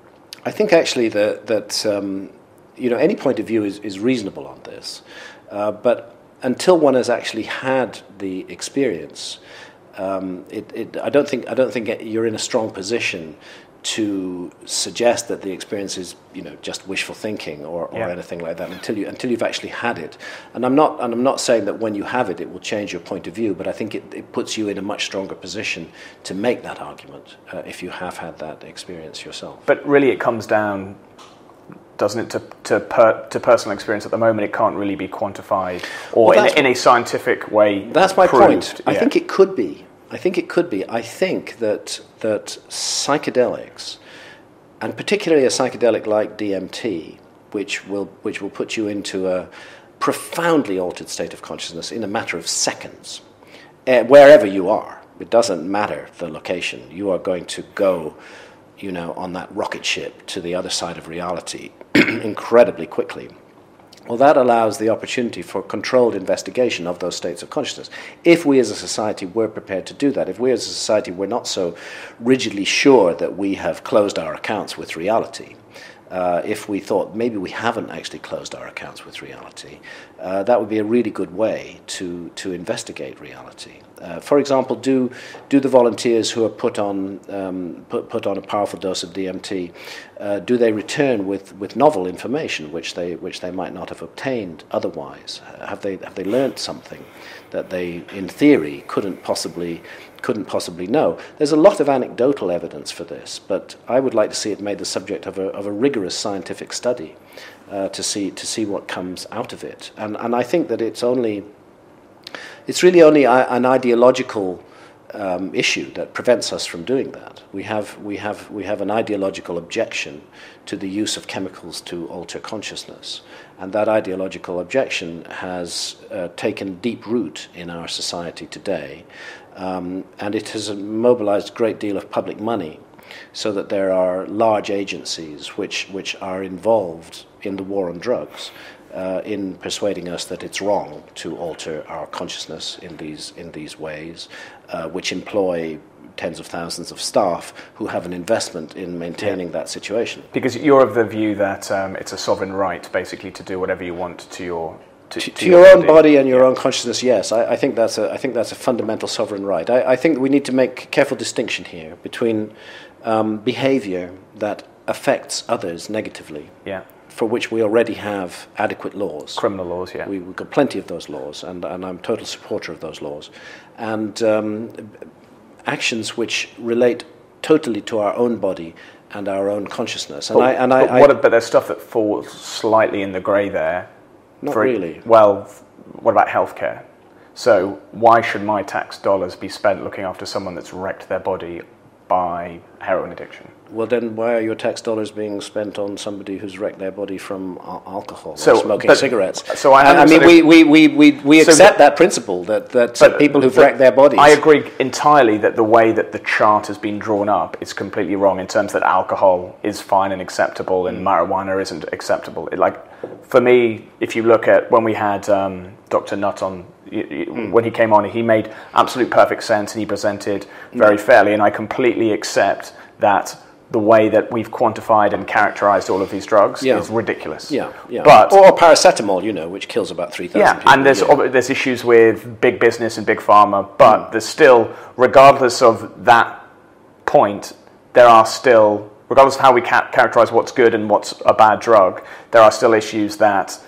I think actually that, that um, you know, any point of view is, is reasonable on this. Uh, but until one has actually had the experience, Um, it, it, I don't think I don't think you're in a strong position to suggest that the experience is, you know, just wishful thinking or, or yeah. anything like that until you until you've actually had it. And I'm not and I'm not saying that when you have it, it will change your point of view. But I think it, it puts you in a much stronger position to make that argument uh, if you have had that experience yourself. But really, it comes down, doesn't it, to to, per, to personal experience at the moment? It can't really be quantified or well, in, in a scientific way. That's my proved. point. I yeah. think it could be. I think it could be. I think that that psychedelics, and particularly a psychedelic like D M T, which will which will put you into a profoundly altered state of consciousness in a matter of seconds, uh, wherever you are. It doesn't matter the location. You are going to go, you know, on that rocket ship to the other side of reality incredibly quickly. Well, that allows the opportunity for controlled investigation of those states of consciousness. If we as a society were prepared to do that, if we as a society were not so rigidly sure that we have closed our accounts with reality, uh, if we thought maybe we haven't actually closed our accounts with reality, uh, that would be a really good way to, to investigate reality. Uh, for example, do do the volunteers who are put on um, put put on a powerful dose of D M T, uh, do they return with, with novel information which they which they might not have obtained otherwise? Have they have they learnt something that they, in theory, couldn't possibly couldn't possibly know. There's a lot of anecdotal evidence for this, but I would like to see it made the subject of a, of a rigorous scientific study uh, to see to see what comes out of it. And and I think that it's only it's really only a, an ideological um, issue that prevents us from doing that. We have we have we have an ideological objection to the use of chemicals to alter consciousness, and that ideological objection has uh, taken deep root in our society today, um, and it has mobilized a great deal of public money, so that there are large agencies which which are involved in the war on drugs, uh, in persuading us that it's wrong to alter our consciousness in these in these ways, uh, which employ tens of thousands of staff who have an investment in maintaining yeah. that situation. Because you're of the view that um, it's a sovereign right, basically, to do whatever you want to your to, to, to, to your, your own body, body and your yeah. own consciousness. Yes, I, I think that's a I think that's a fundamental sovereign right. I, I think we need to make careful distinction here between um, behaviour that affects others negatively. Yeah. For which we already have adequate laws. Criminal laws, yeah. We, we've got plenty of those laws, and, and I'm a total supporter of those laws. And um, actions which relate totally to our own body and our own consciousness. And but, I, and but, I, what, I, but there's stuff that falls slightly in the grey there. Not for, really. Well, what about healthcare? So why should my tax dollars be spent looking after someone that's wrecked their body by heroin addiction? Well, then why are your tax dollars being spent on somebody who's wrecked their body from al- alcohol so, or smoking but, cigarettes? So I, I, I mean, we, we, we, we, we so accept the, that principle, that, that but, people who've but wrecked their bodies... I agree entirely that the way that the chart has been drawn up is completely wrong in terms that alcohol is fine and acceptable and mm. marijuana isn't acceptable. It, like, for me, if you look at when we had um, Doctor Nutt on, mm. when he came on, he made absolute perfect sense and he presented very mm. fairly, and I completely accept that the way that we've quantified and characterized all of these drugs yeah. is ridiculous. Yeah, yeah. But, or paracetamol, you know, which kills about three thousand yeah, people. And there's, yeah. there's issues with big business and big pharma, but mm. there's still, regardless of that point, there are still, regardless of how we ca- characterize what's good and what's a bad drug, there are still issues that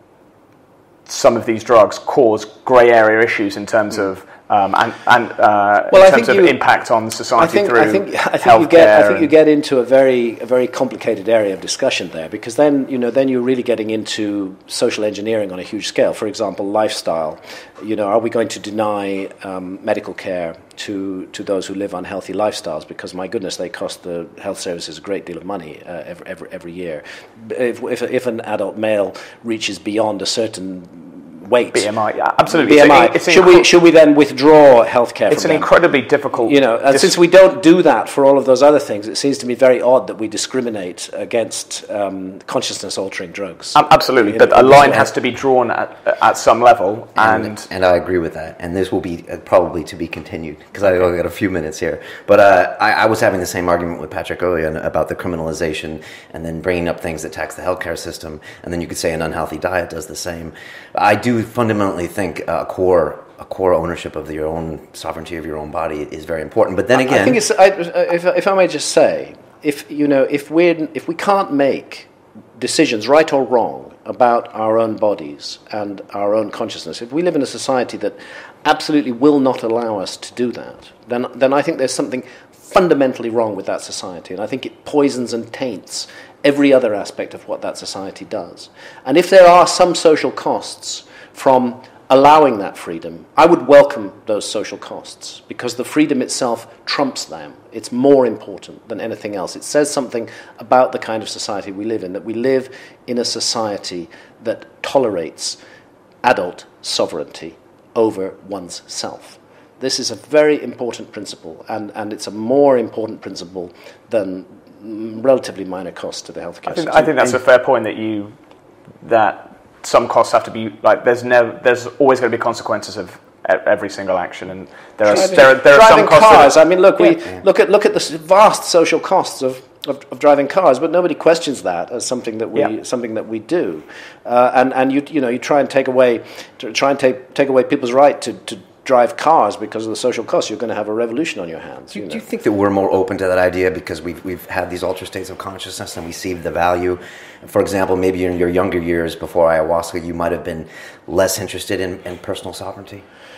some of these drugs cause grey area issues in terms mm. of Um, and, and uh, well, in terms of you, impact on society I think, through I think, I think healthcare. You get, I think you get into a very, a very complicated area of discussion there, because then, you know, then you're really getting into social engineering on a huge scale. For example, lifestyle. You know, are we going to deny um, medical care to to those who live unhealthy lifestyles? Because my goodness, they cost the health services a great deal of money uh, every, every every year. If, if if an adult male reaches beyond a certain weight. B M I, yeah, absolutely. B M I. It's, it's should we should we then withdraw healthcare? It's from an them? incredibly difficult. You know, and dis- since we don't do that for all of those other things, it seems to me very odd that we discriminate against um, consciousness-altering drugs. Um, absolutely, but a line has to be drawn at at some level, and and, and I agree with that. And this will be uh, probably to be continued because I only got a few minutes here. But uh, I, I was having the same argument with Patrick earlier about the criminalization, and then bringing up things that tax the healthcare system, and then you could say an unhealthy diet does the same. I do fundamentally think a core a core ownership of your own sovereignty of your own body is very important. But then again, I think it's. I, if if I may just say, if you know, if we if we can't make decisions, right or wrong, about our own bodies and our own consciousness, if we live in a society that absolutely will not allow us to do that, then then I think there's something fundamentally wrong with that society, and I think it poisons and taints every other aspect of what that society does. And if there are some social costs from allowing that freedom, I would welcome those social costs, because the freedom itself trumps them. It's more important than anything else. It says something about the kind of society we live in, that we live in a society that tolerates adult sovereignty over one's self. This is a very important principle, and, and it's a more important principle than relatively minor costs to the healthcare I think, system. I think that's a fair point, that you that some costs have to be like there's never there's always going to be consequences of every single action, and there are driving, there, there are some costs. Cars. That, I mean, look, yeah. we yeah. look at look at the vast social costs of, of, of driving cars, but nobody questions that as something that we yeah. something that we do, uh, and and you you know you try and take away try and take take away people's right to. to drive cars because of the social costs, you're going to have a revolution on your hands. Do you, you know? do you think that we're more open to that idea because we've, we've had these altered states of consciousness and we see the value? For example, maybe in your younger years before ayahuasca, you might have been less interested in, in personal sovereignty?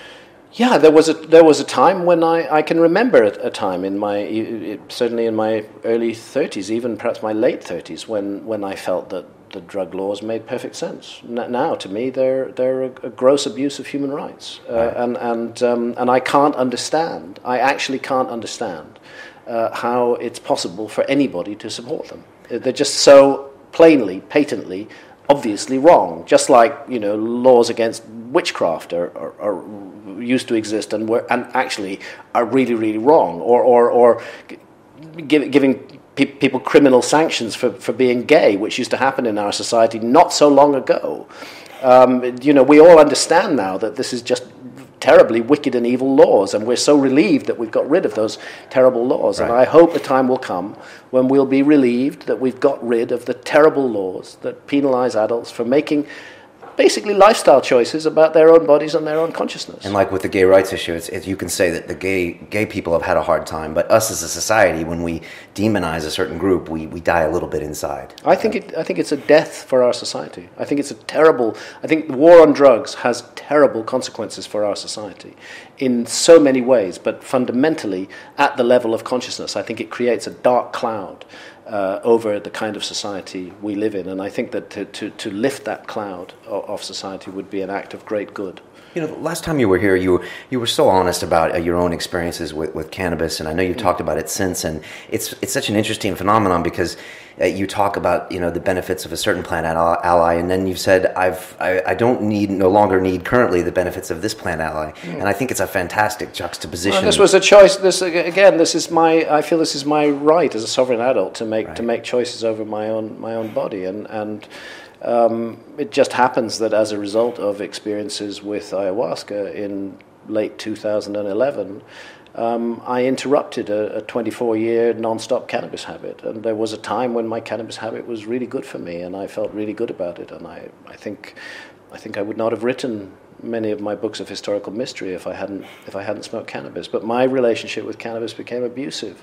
Yeah, there was a there was a time when I, I can remember a, a time in my it, certainly in my early thirties, even perhaps my late thirties, when, when I felt that the drug laws made perfect sense. N- now, to me, they're they're a, a gross abuse of human rights, uh, right. and and um, and I can't understand. I actually can't understand uh, how it's possible for anybody to support them. They're just so plainly, patently, obviously wrong. Just like, you know, laws against witchcraft are, are, are used to exist and were and actually are really, really wrong, or or or give, giving pe- people criminal sanctions for, for being gay, which used to happen in our society not so long ago. Um, you know, we all understand now that this is just terribly wicked and evil laws, and we're so relieved that we've got rid of those terrible laws. Right. And I hope the time will come when we'll be relieved that we've got rid of the terrible laws that penalize adults for making basically lifestyle choices about their own bodies and their own consciousness. And like with the gay rights issue, it's, it, you can say that the gay gay people have had a hard time, but us as a society, when we demonize a certain group, we, we die a little bit inside. I think it. I think it's a death for our society. I think it's a terrible. I think the war on drugs has terrible consequences for our society in so many ways, but fundamentally at the level of consciousness, I think it creates a dark cloud Uh, over the kind of society we live in, and I think that to, to, to lift that cloud of, of society would be an act of great good. You know, the last time you were here, you were, you were so honest about uh, your own experiences with, with cannabis, and I know you've mm. talked about it since, and it's it's such an interesting phenomenon because uh, you talk about, you know, the benefits of a certain plant ally, and then you've said, I've I, I don't need, no longer need currently the benefits of this plant ally, mm. and I think it's a fantastic juxtaposition. Well, this was a choice. This again, this is my. I feel this is my right as a sovereign adult to make right. to make choices over my own my own body, and and. Um, it just happens that as a result of experiences with ayahuasca in late two thousand eleven, um, I interrupted a twenty-four-year non-stop cannabis habit. And there was a time when my cannabis habit was really good for me, and I felt really good about it. And I, I think I think I would not have written many of my books of historical mystery if I hadn't if I hadn't smoked cannabis. But my relationship with cannabis became abusive,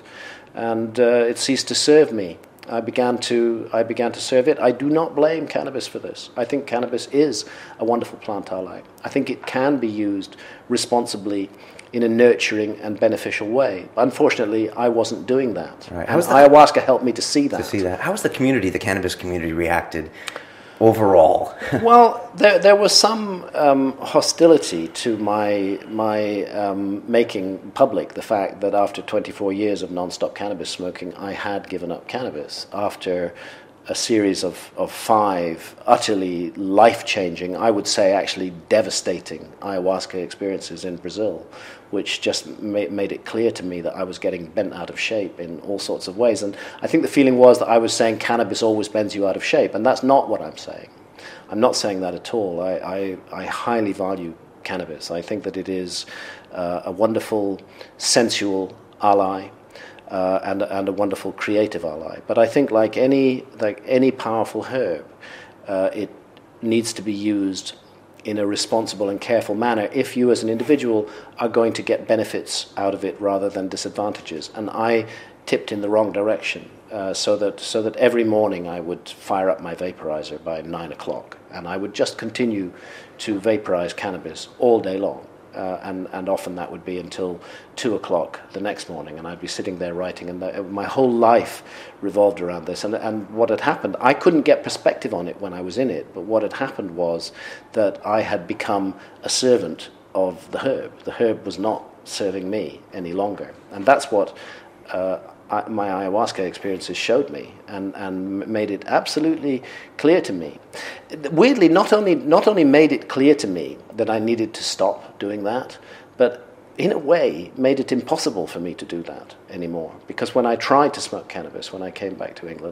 and uh, it ceased to serve me. I began to I began to serve it. I do not blame cannabis for this. I think cannabis is a wonderful plant ally. I think it can be used responsibly in a nurturing and beneficial way. Unfortunately, I wasn't doing that. Right. And ayahuasca helped me to see that. To see that. How has the community, the cannabis community, reacted overall? Well, there there was some um, hostility to my my um, making public the fact that after twenty-four years of non-stop cannabis smoking, I had given up cannabis after a series of, of five utterly life-changing, I would say actually devastating ayahuasca experiences in Brazil, which just made, made it clear to me that I was getting bent out of shape in all sorts of ways. And I think the feeling was that I was saying cannabis always bends you out of shape, and that's not what I'm saying. I'm not saying that at all. I, I, I highly value cannabis. I think that it is uh, a wonderful sensual ally, Uh, and and a wonderful creative ally. But I think, like any like any powerful herb, uh, it needs to be used in a responsible and careful manner if you as an individual are going to get benefits out of it rather than disadvantages. And I tipped in the wrong direction, uh, so that so that every morning I would fire up my vaporizer by nine o'clock, and I would just continue to vaporize cannabis all day long. Uh, and, and often that would be until two o'clock the next morning, and I'd be sitting there writing, and the, my whole life revolved around this. And, and what had happened, I couldn't get perspective on it when I was in it, but what had happened was that I had become a servant of the herb. The herb was not serving me any longer, and that's what uh, I, my ayahuasca experiences showed me, and, and made it absolutely clear to me. Weirdly, not only not only made it clear to me that I needed to stop doing that, but in a way made it impossible for me to do that anymore. Because when I tried to smoke cannabis, when I came back to England,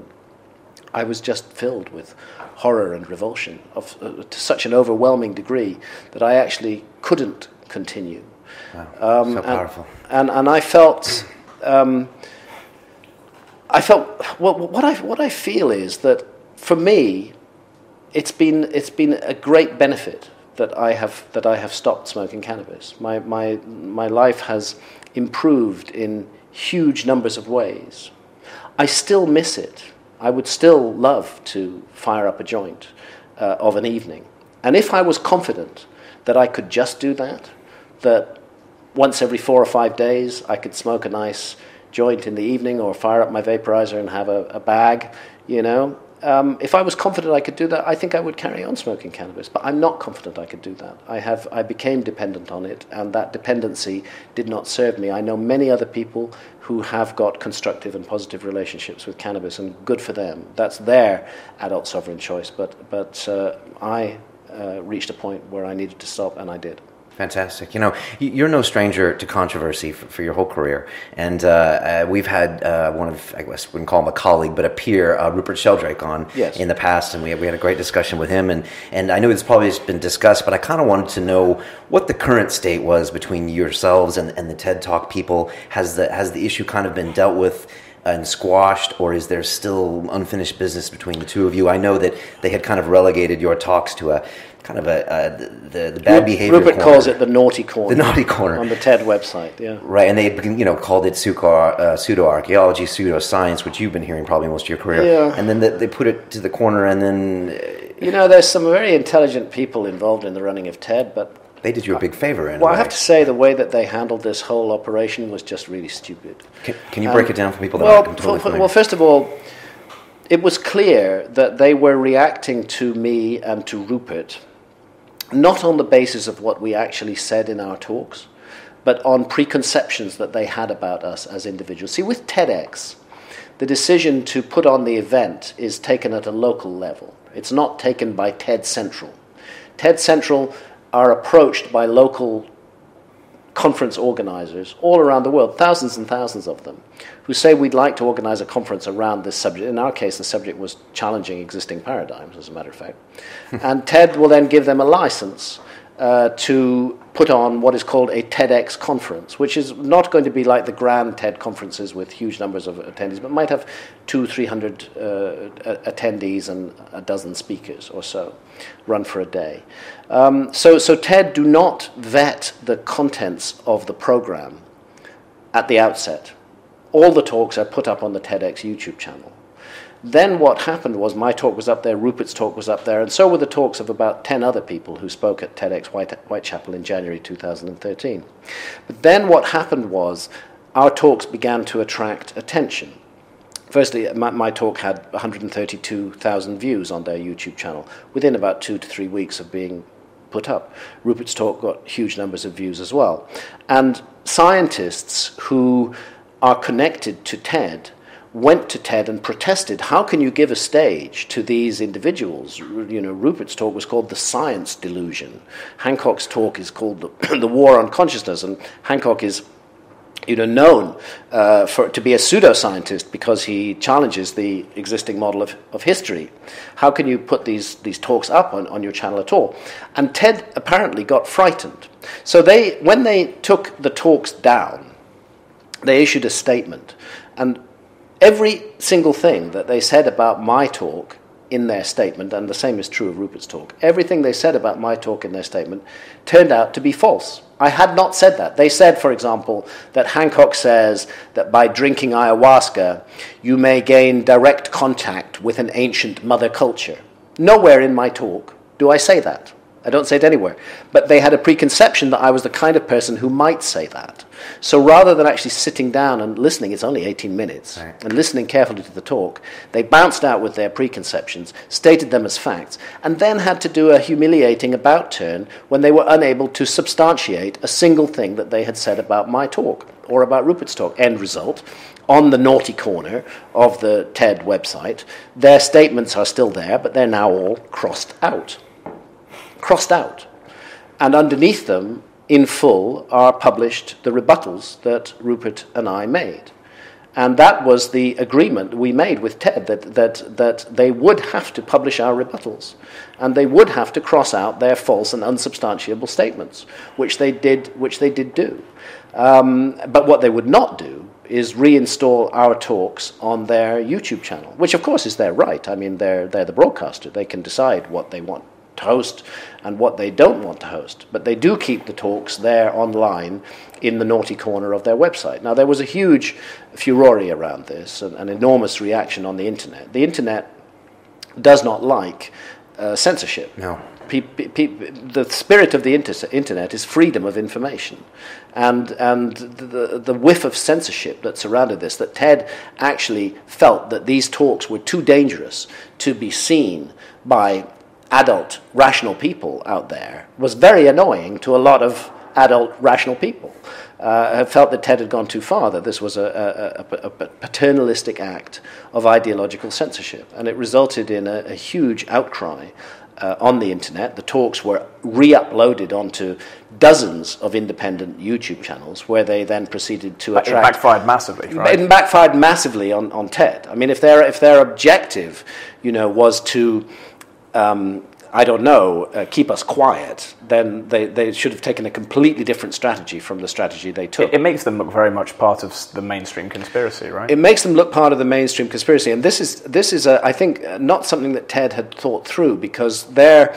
I was just filled with horror and revulsion of, uh, to such an overwhelming degree that I actually couldn't continue. Wow, um, so powerful. And, and, and I felt... Um, I felt well, what I what I feel is that for me, it's been it's been a great benefit that I have that I have stopped smoking cannabis. My my my life has improved in huge numbers of ways. I still miss it. I would still love to fire up a joint uh, of an evening, and if I was confident that I could just do that, that once every four or five days, I could smoke a nice joint in the evening or fire up my vaporizer and have a, a bag, you know. Um, if I was confident I could do that, I think I would carry on smoking cannabis. But I'm not confident I could do that. I have, I became dependent on it, and that dependency did not serve me. I know many other people who have got constructive and positive relationships with cannabis, and good for them. That's their adult sovereign choice. But, but uh, I uh, reached a point where I needed to stop, and I did. Fantastic. You know, you're no stranger to controversy for, for your whole career. And uh, uh, we've had uh, one of, I guess, we wouldn't call him a colleague, but a peer, uh, Rupert Sheldrake, on yes. in the past. And we had, we had a great discussion with him. And, and I know it's probably been discussed, but I kind of wanted to know what the current state was between yourselves and, and the TED Talk people. Has the, has the issue kind of been dealt with and squashed, or is there still unfinished business between the two of you? I know that they had kind of relegated your talks to a kind of a, a the, the bad behavior Rupert corner. calls it the naughty corner. The naughty corner. On the TED website, yeah. Right, and they you know called it uh, pseudo-archaeology, pseudo-science, which you've been hearing probably most of your career. Yeah. And then the, they put it to the corner, and then... Uh, you know, there's some very intelligent people involved in the running of TED, but... They did you a big favor, in Well, a way. I have to say the way that they handled this whole operation was just really stupid. Can, can you break um, it down for people that well, aren't totally for, well, first of all, it was clear that they were reacting to me and to Rupert not on the basis of what we actually said in our talks, but on preconceptions that they had about us as individuals. See, with TEDx, the decision to put on the event is taken at a local level. It's not taken by TED Central. TED Central are approached by local conference organizers all around the world, thousands and thousands of them, who say we'd like to organize a conference around this subject. In our case, the subject was challenging existing paradigms, as a matter of fact. And TED will then give them a license uh, to put on what is called a TEDx conference, which is not going to be like the grand TED conferences with huge numbers of attendees, but might have two, three hundred uh, attendees and a dozen speakers or so, run for a day. Um, so, so TED do not vet the contents of the program at the outset. All the talks are put up on the TEDx YouTube channel. Then what happened was my talk was up there, Rupert's talk was up there, and so were the talks of about ten other people who spoke at TEDx White, Whitechapel in January two thousand thirteen. But then what happened was our talks began to attract attention. Firstly, my, my talk had one hundred thirty-two thousand views on their YouTube channel within about two to three weeks of being put up. Rupert's talk got huge numbers of views as well. And scientists who are connected to TED went to TED and protested, how can you give a stage to these individuals? You know, Rupert's talk was called The Science Delusion. Hancock's talk is called The, the War on Consciousness, and Hancock is you know, known uh, for to be a pseudoscientist because he challenges the existing model of, of history. How can you put these, these talks up on, on your channel at all? And TED apparently got frightened. So they, when they took the talks down, they issued a statement, and every single thing that they said about my talk in their statement, and the same is true of Rupert's talk, everything they said about my talk in their statement turned out to be false. I had not said that. They said, for example, that Hancock says that by drinking ayahuasca, you may gain direct contact with an ancient mother culture. Nowhere in my talk do I say that. I don't say it anywhere. But they had a preconception that I was the kind of person who might say that. So rather than actually sitting down and listening, it's only eighteen minutes, right, and listening carefully to the talk, they bounced out with their preconceptions, stated them as facts, and then had to do a humiliating about turn when they were unable to substantiate a single thing that they had said about my talk or about Rupert's talk. End result, on the naughty corner of the TED website, their statements are still there, but they're now all crossed out. Crossed out. And underneath them, in full, are published the rebuttals that Rupert and I made. And that was the agreement we made with TED, that, that, that they would have to publish our rebuttals. And they would have to cross out their false and unsubstantiable statements, which they did, which they did do. Um, but what they would not do is reinstall our talks on their YouTube channel, which of course is their right. I mean, they're, they're the broadcaster. They can decide what they want to host and what they don't want to host. But they do keep the talks there online in the naughty corner of their website. Now, there was a huge furore around this, an, an enormous reaction on the internet. The internet does not like uh, censorship. No. Pe- pe- pe- the spirit of the inter- internet is freedom of information, and and the the whiff of censorship that surrounded this. That Ted actually felt that these talks were too dangerous to be seen by adult, rational people out there was very annoying to a lot of adult, rational people. Uh, felt that Ted had gone too far, that this was a, a, a, a paternalistic act of ideological censorship, and it resulted in a, a huge outcry uh, on the internet. The talks were re-uploaded onto dozens of independent YouTube channels, where they then proceeded to attract... It backfired massively, right? It backfired massively on, on Ted. I mean, if their if their objective, you know, was to... Um, I don't know, uh, keep us quiet, then they, they should have taken a completely different strategy from the strategy they took. It, it makes them look very much part of the mainstream conspiracy, right? It makes them look part of the mainstream conspiracy, and this is, this is a, I think, not something that Ted had thought through, because their,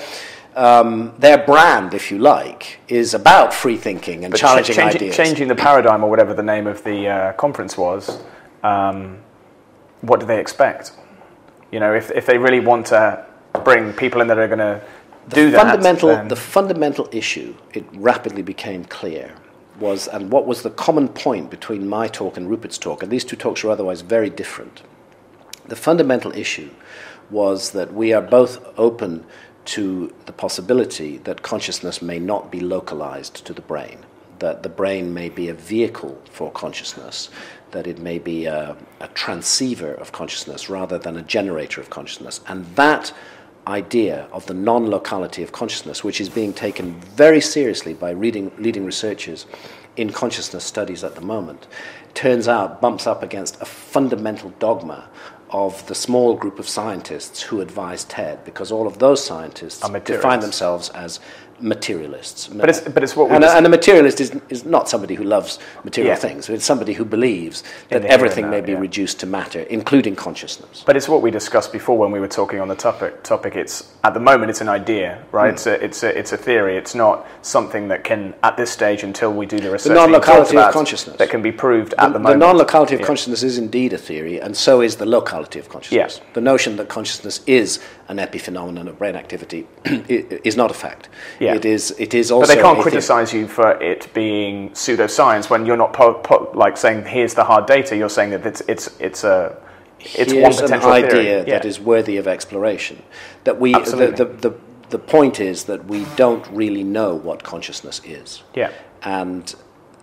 um, their brand, if you like, is about free thinking and but challenging ch- changing, ideas. Changing the paradigm, or whatever the name of the uh, conference was, um, what do they expect? You know, if if they really want to bring people in that are going to do the that. Fundamental, then... The fundamental issue, it rapidly became clear, was, and what was the common point between my talk and Rupert's talk, and these two talks were otherwise very different. The fundamental issue was that we are both open to the possibility that consciousness may not be localized to the brain, that the brain may be a vehicle for consciousness, that it may be a, a transceiver of consciousness rather than a generator of consciousness. And that idea of the non-locality of consciousness, which is being taken very seriously by reading, leading researchers in consciousness studies at the moment, turns out bumps up against a fundamental dogma of the small group of scientists who advise Ted, because all of those scientists define themselves as materialists. But it's, but it's what we and, just... a, and a materialist is, is not somebody who loves material yeah. things. It's somebody who believes that everything may be yeah. reduced to matter, including consciousness. But it's what we discussed before when we were talking on the topic. Topic. It's at the moment it's an idea, right? Mm. It's a it's a it's a theory. It's not something that can, at this stage, until we do the research, the non-locality of consciousness that can be proved the, at the moment. The non-locality of yeah. consciousness is indeed a theory, and so is the locality of consciousness. Yes. The notion that consciousness is an epiphenomenon of brain activity is not a fact. Yeah. It is. It is also. But they can't criticize you for it being pseudoscience when you're not po- po- like saying here's the hard data. You're saying that it's it's it's a it's Here's one potential an idea theory. that yeah. is worthy of exploration. That we the, Absolutely. the, the the point is that we don't really know what consciousness is. Yeah. And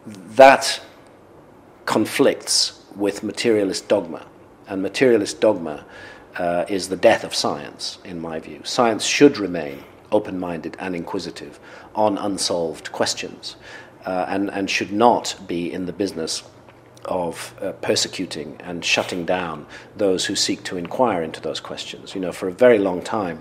that conflicts with materialist dogma, and materialist dogma uh, is the death of science, in my view. Science should remain open-minded and inquisitive on unsolved questions, uh, and, and should not be in the business of uh, persecuting and shutting down those who seek to inquire into those questions. You know, for a very long time,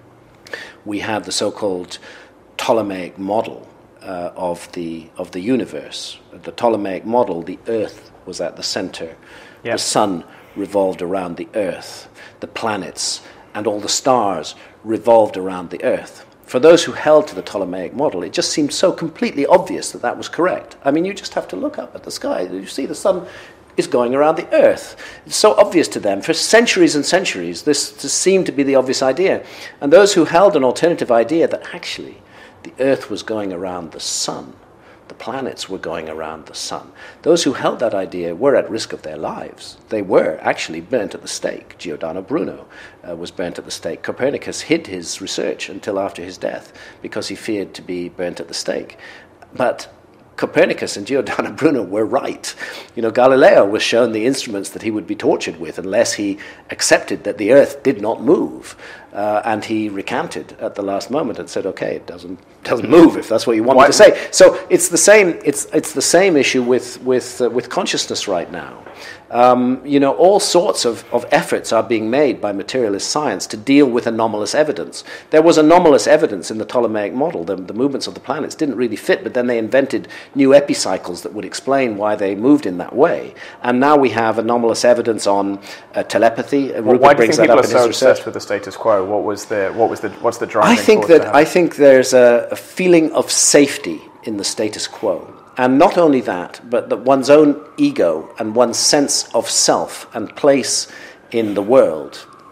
we had the so-called Ptolemaic model uh, of the of the universe. The Ptolemaic model, the Earth was at the center, yep. the sun revolved around the Earth, the planets and all the stars revolved around the Earth. For those who held to the Ptolemaic model, it just seemed so completely obvious that that was correct. I mean, you just have to look up at the sky. You see the sun is going around the Earth. It's so obvious to them. For centuries and centuries, this, this seemed to be the obvious idea. And those who held an alternative idea that actually the Earth was going around the sun, the planets were going around the sun, those who held that idea were at risk of their lives. They were actually burnt at the stake. Giordano Bruno uh, was burnt at the stake. Copernicus hid his research until after his death because he feared to be burnt at the stake. But Copernicus and Giordano Bruno were right. You know, Galileo was shown the instruments that he would be tortured with unless he accepted that the Earth did not move. Uh, and he recanted at the last moment and said, "Okay, it doesn't doesn't move if that's what you want Why? me to say." So it's the same. It's it's the same issue with with uh, with consciousness right now. Um, you know, all sorts of, of efforts are being made by materialist science to deal with anomalous evidence. There was anomalous evidence in the Ptolemaic model. The, the movements of the planets didn't really fit, but then they invented new epicycles that would explain why they moved in that way. And now we have anomalous evidence on uh, telepathy. Well, Rupert why do you brings think that people up are in so his research. obsessed with the status quo? What was the what was the what's the driving I think force that I think there's a, a feeling of safety in the status quo. And not only that, but that one's own ego and one's sense of self and place in the world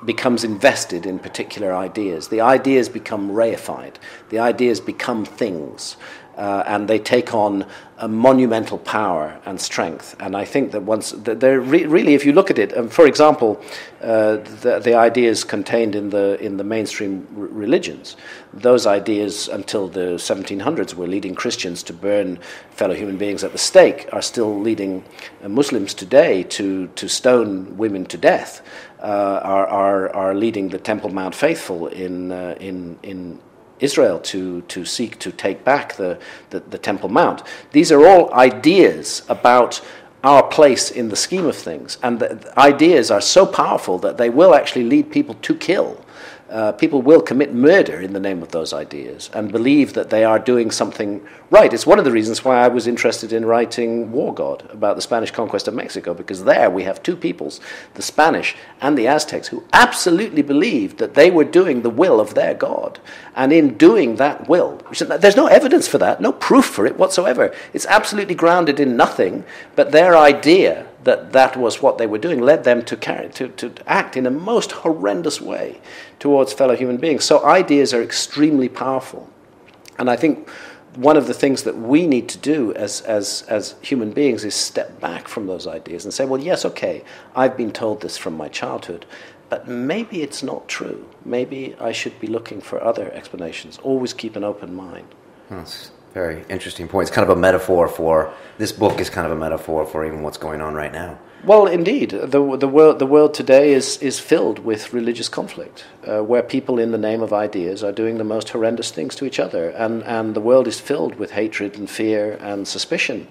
becomes invested in particular ideas. The ideas become reified. The ideas become things. Uh, and they take on a monumental power and strength. And I think that once they're re- really, if you look at it, um, for example, uh, the, the ideas contained in the in the mainstream r- religions, those ideas until the seventeen hundreds were leading Christians to burn fellow human beings at the stake, are still leading uh, Muslims today to to stone women to death. Uh, are are are leading the Temple Mount faithful in uh, in in. Israel to, to seek to take back the, the, the Temple Mount. These are all ideas about our place in the scheme of things, and the, the ideas are so powerful that they will actually lead people to kill. Uh, people will commit murder in the name of those ideas and believe that they are doing something right. It's one of the reasons why I was interested in writing War God about the Spanish conquest of Mexico, because there we have two peoples, the Spanish and the Aztecs, who absolutely believed that they were doing the will of their God. And in doing that will, there's no evidence for that, no proof for it whatsoever. It's absolutely grounded in nothing, but their idea that that was what they were doing led them to carry to, to act in a most horrendous way towards fellow human beings. So ideas are extremely powerful. And I think one of the things that we need to do as, as, as human beings is step back from those ideas and say, well, yes, okay, I've been told this from my childhood, but maybe it's not true. Maybe I should be looking for other explanations. Always keep an open mind. That's a very interesting point. It's kind of a metaphor for, this book is kind of a metaphor for even what's going on right now. Well, indeed, the the world the world today is is filled with religious conflict, uh, where people, in the name of ideas, are doing the most horrendous things to each other, and and the world is filled with hatred and fear and suspicion,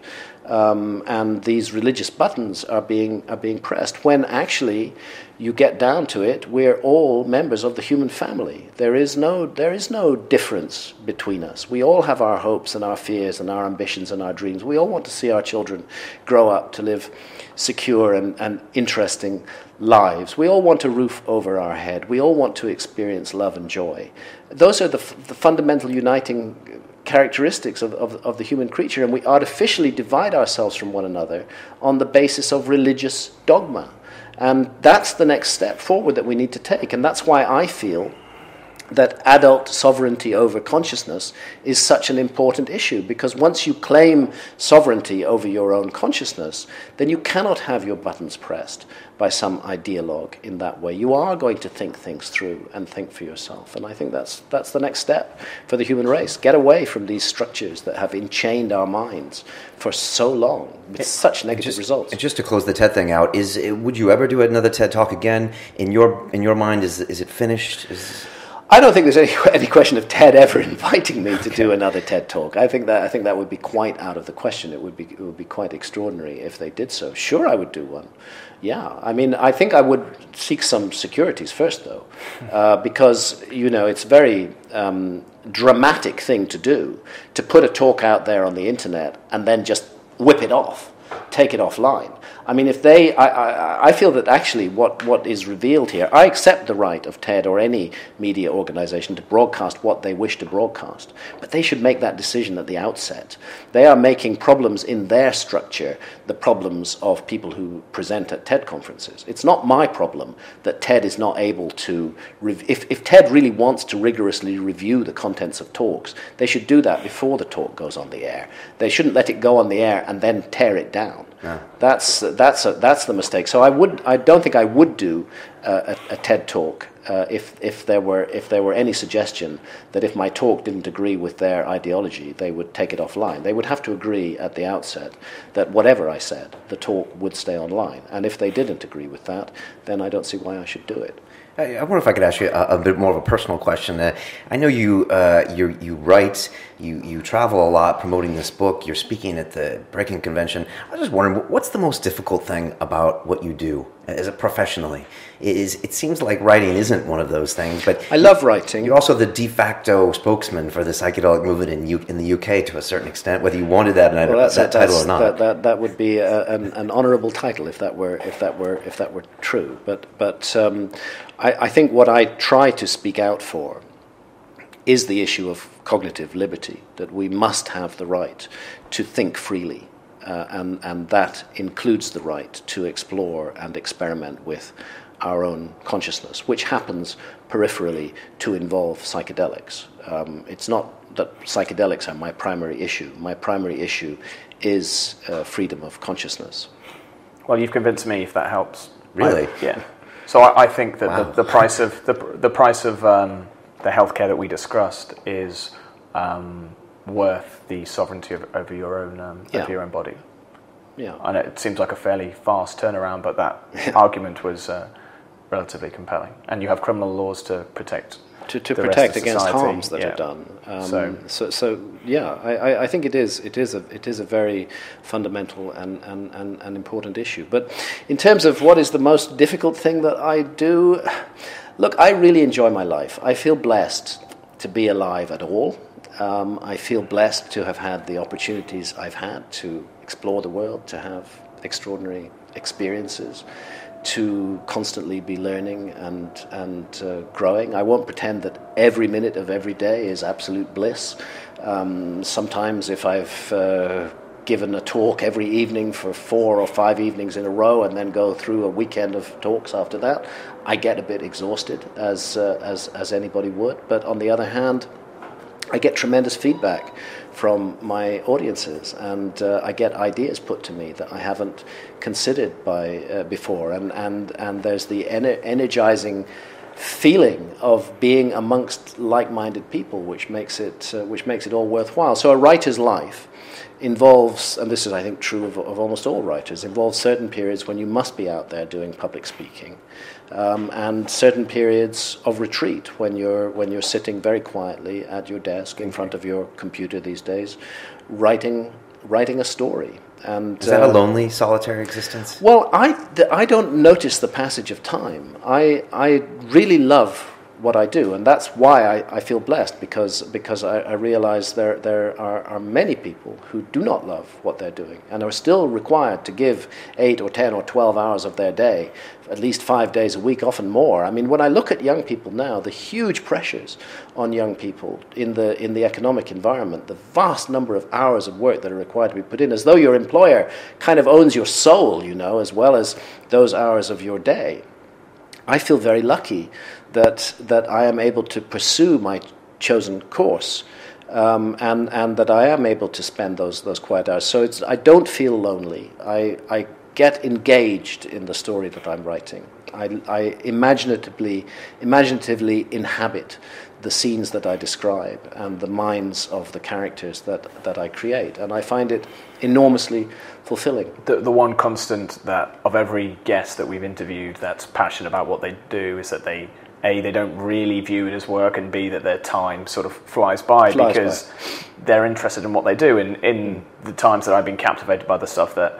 um, and these religious buttons are being are being pressed. When actually, you get down to it, we're all members of the human family. There is no there is no difference between us. We all have our hopes and our fears and our ambitions and our dreams. We all want to see our children grow up to live secure and, and interesting lives. We all want a roof over our head. We all want to experience love and joy. Those are the, f- the fundamental uniting characteristics of, of, of the human creature, and we artificially divide ourselves from one another on the basis of religious dogma. And that's the next step forward that we need to take. And that's why I feel that adult sovereignty over consciousness is such an important issue, because once you claim sovereignty over your own consciousness, then you cannot have your buttons pressed by some ideologue in that way. You are going to think things through and think for yourself. And I think that's that's the next step for the human race. Get away from these structures that have enchained our minds for so long with it, such negative just, results. And just to close the TED thing out, is would you ever do another TED Talk again? In your in your mind, is is it finished? Is I don't think there's any, any question of TED ever inviting me to okay. do another TED Talk. I think that I think that would be quite out of the question. It would be it would be quite extraordinary if they did so. Sure, I would do one. Yeah, I mean, I think I would seek some securities first, though, uh, because you know it's a very um, dramatic thing to do to put a talk out there on the internet and then just whip it off, take it offline. I mean, if they, I, I, I feel that actually what, what is revealed here, I accept the right of TED or any media organization to broadcast what they wish to broadcast, but they should make that decision at the outset. They are making problems in their structure the problems of people who present at TED conferences. It's not my problem that TED is not able to, rev- if, if TED really wants to rigorously review the contents of talks, they should do that before the talk goes on the air. They shouldn't let it go on the air and then tear it down. No. That's that's a, that's the mistake. So I would I don't think I would do uh, a, a TED talk uh, if if there were if there were any suggestion that if my talk didn't agree with their ideology, they would take it offline. They would have to agree at the outset that whatever I said, the talk would stay online. And if they didn't agree with that, then I don't see why I should do it. I wonder if I could ask you a, a bit more of a personal question. Uh, I know you uh, you you write, you, you travel a lot promoting this book, you're speaking at the Breaking Convention. I was just wondering, what's the most difficult thing about what you do as a professionally? It, is, it seems like writing isn't one of those things, but I love writing. You're also the de facto spokesman for the psychedelic movement in, U, in the U K to a certain extent, whether you wanted that, well, that, that title or not. That, that, that would be a, an, an honourable title if that were if that were if that were true. But but. Um, I think what I try to speak out for is the issue of cognitive liberty, that we must have the right to think freely, uh, and, and that includes the right to explore and experiment with our own consciousness, which happens peripherally to involve psychedelics. Um, it's not that psychedelics are my primary issue. My primary issue is uh, freedom of consciousness. Well, you've convinced me, if that helps. Really? I, yeah. So I, I think that Wow. the, the price of the the price of um, the healthcare that we discussed is um, worth the sovereignty of, over your own um, Yeah. of your own body. Yeah. I know it seems like a fairly fast turnaround, but that argument was uh, relatively compelling. And you have criminal laws to protect to, to the protect rest of against society. harms that Yeah. are done. Um, So- so, so, yeah, I, I- I think it is it is a it is a very fundamental and, and, and, and important issue. But in terms of what is the most difficult thing that I do, look, I really enjoy my life. I feel blessed to be alive at all. Um, I feel blessed to have had the opportunities I've had to explore the world, to have extraordinary experiences, to constantly be learning and and uh, growing. I won't pretend that every minute of every day is absolute bliss. Um, sometimes if I've uh, given a talk every evening for four or five evenings in a row and then go through a weekend of talks after that, I get a bit exhausted, as uh, as as anybody would. But on the other hand, I get tremendous feedback from my audiences, and uh, I get ideas put to me that I haven't considered by uh, before, and, and, and there's the ener- energizing feeling of being amongst like-minded people, which makes it uh, which makes it all worthwhile. So a writer's life involves, and this is I think true of, of almost all writers, involves certain periods when you must be out there doing public speaking, um, and certain periods of retreat when you're when you're sitting very quietly at your desk in front of your computer these days, writing writing a story. And Is that uh, a lonely, solitary existence? well, I, I don't notice the passage of time. I I really love what I do, and that's why I, I feel blessed, because because I, I realize there there are, are many people who do not love what they're doing and are still required to give eight or ten or twelve hours of their day, at least five days a week, often more. I mean, when I look at young people now, the huge pressures on young people in the in the economic environment, the vast number of hours of work that are required to be put in, as though your employer kind of owns your soul, you know, as well as those hours of your day. I feel very lucky that that I am able to pursue my chosen course, um, and and that I am able to spend those those quiet hours. So it's I don't feel lonely. I I get engaged in the story that I'm writing. I, I imaginatively imaginatively inhabit the scenes that I describe and the minds of the characters that, that I create, and I find it enormously fulfilling. The, the one constant that of every guest that we've interviewed that's passionate about what they do is that they, A, they don't really view it as work, and B, that their time sort of flies by Flies because by. they're interested in what they do. And in mm. the times that I've been captivated by the stuff that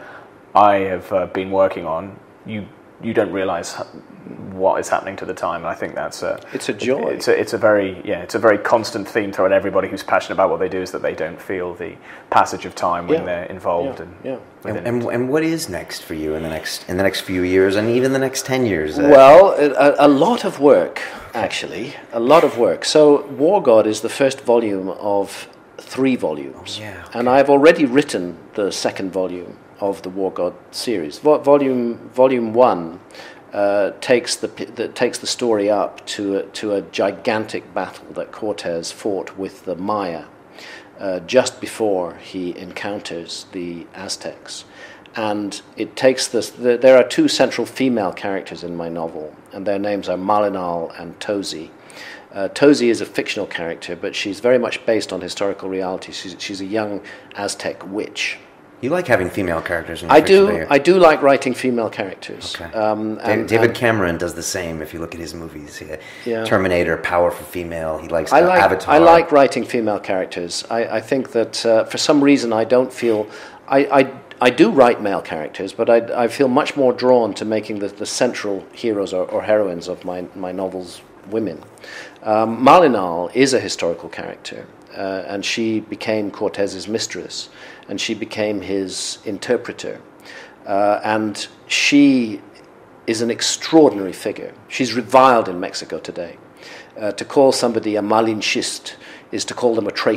I have uh, been working on, you you don't realise what is happening to the time. And I think that's a it's a joy. It's a, it's a very yeah it's a very constant theme throughout everybody who's passionate about what they do, is that they don't feel the passage of time when Yeah. they're involved. Yeah. And Yeah. And, and and what is next for you in the next in the next few years, and even the next ten years? Uh, Well, a, a lot of work, actually, a lot of work. So, War God is the first volume of three volumes, Oh, yeah, okay. and I've already written the second volume of the War God series. Vo- volume Volume One uh, takes the, the takes the story up to a, to a gigantic battle that Cortez fought with the Maya uh, just before he encounters the Aztecs. And it takes this. The, there are two central female characters in my novel, and their names are Malinal and Tozi. Uh, Tozi is a fictional character, but she's very much based on historical reality. She's, she's a young Aztec witch. You like having female characters in your I fiction, do. don't you? I do like writing female characters. Okay. Um, David, and, David and Cameron does the same. If you look at his movies, He- Yeah. Terminator, powerful female. He likes I like. Avatar. I like writing female characters. I, I think that uh, for some reason I don't feel. I, I, I do write male characters, but I, I feel much more drawn to making the, the central heroes or, or heroines of my my novels women. Um, Malinal is a historical character, uh, and she became Cortez's mistress, and she became his interpreter, uh, and she is an extraordinary figure. She's reviled in Mexico today. Uh, to call somebody a malinchist is to call them a traitor.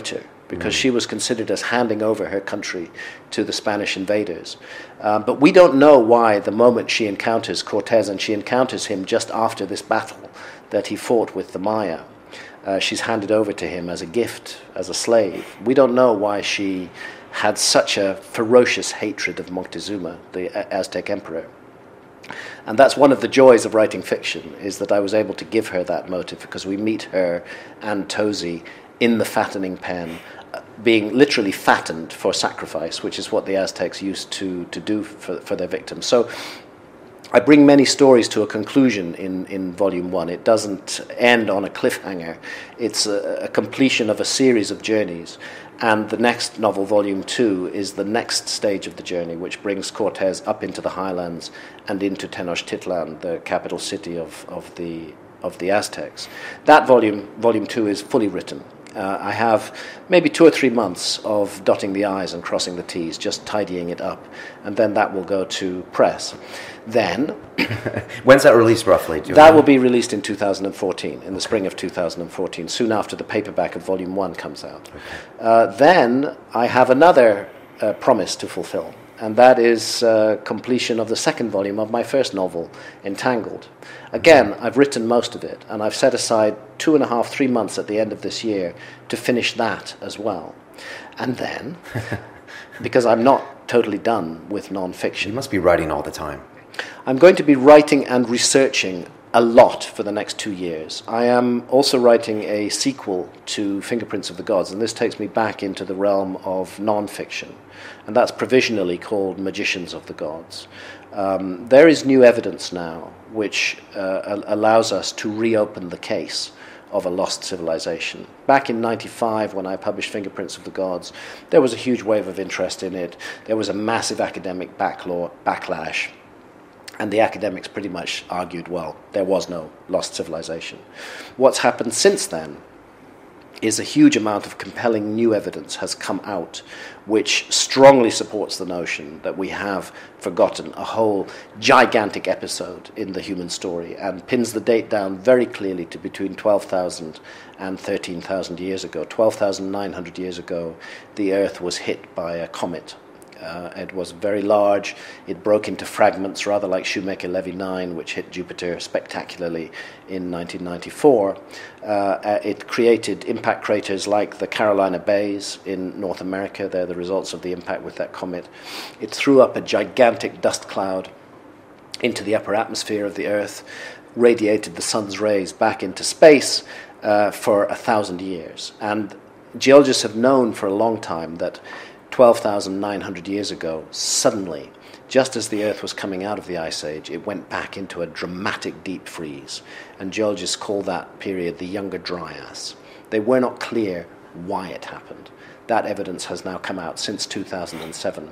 because mm. she was considered as handing over her country to the Spanish invaders. Um, but we don't know why the moment she encounters Cortez, and she encounters him just after this battle that he fought with the Maya, uh, she's handed over to him as a gift, as a slave. We don't know why she had such a ferocious hatred of Moctezuma, the Aztec emperor. And that's one of the joys of writing fiction, is that I was able to give her that motive, because we meet her and Tosi in the fattening pen, being literally fattened for sacrifice, which is what the Aztecs used to, to do for, for their victims. So I bring many stories to a conclusion in, in Volume one. It doesn't end on a cliffhanger. It's a, a completion of a series of journeys. And the next novel, Volume two, is the next stage of the journey, which brings Cortez up into the highlands and into Tenochtitlan, the capital city of, of the of the Aztecs. That volume, Volume two, is fully written. Uh, I have maybe two or three months of dotting the I's and crossing the T's, just tidying it up, and then that will go to press. Then... When's that released, roughly? Do you that know? Will be released in two thousand fourteen, in the spring of two thousand fourteen, soon after the paperback of Volume one comes out. Okay. Uh, then I have another uh, promise to fulfill, and that is uh, completion of the second volume of my first novel, Entangled. Again, I've written most of it, and I've set aside two and a half, three months at the end of this year to finish that as well. And then, because I'm not totally done with non-fiction... You must be writing all the time. I'm going to be writing and researching a lot for the next two years. I am also writing a sequel to Fingerprints of the Gods, and this takes me back into the realm of non-fiction, and that's provisionally called Magicians of the Gods. Um, there is new evidence now which uh, allows us to reopen the case of a lost civilization. Back in ninety-five, when I published Fingerprints of the Gods, there was a huge wave of interest in it. There was a massive academic backlaw, backlash. And the academics pretty much argued, well, there was no lost civilization. What's happened since then is a huge amount of compelling new evidence has come out, which strongly supports the notion that we have forgotten a whole gigantic episode in the human story, and pins the date down very clearly to between twelve thousand and thirteen thousand years ago. twelve thousand nine hundred years ago, the Earth was hit by a comet. Uh, it was very large. It broke into fragments, rather like Shoemaker-Levy nine, which hit Jupiter spectacularly in nineteen ninety-four. Uh, it created impact craters like the Carolina Bays in North America. They're the results of the impact with that comet. It threw up a gigantic dust cloud into the upper atmosphere of the Earth, radiated the sun's rays back into space uh, for a thousand years. And geologists have known for a long time that twelve thousand nine hundred years ago, suddenly, just as the Earth was coming out of the Ice Age, it went back into a dramatic deep freeze. And geologists call that period the Younger Dryas. They were not clear why it happened. That evidence has now come out since two thousand seven,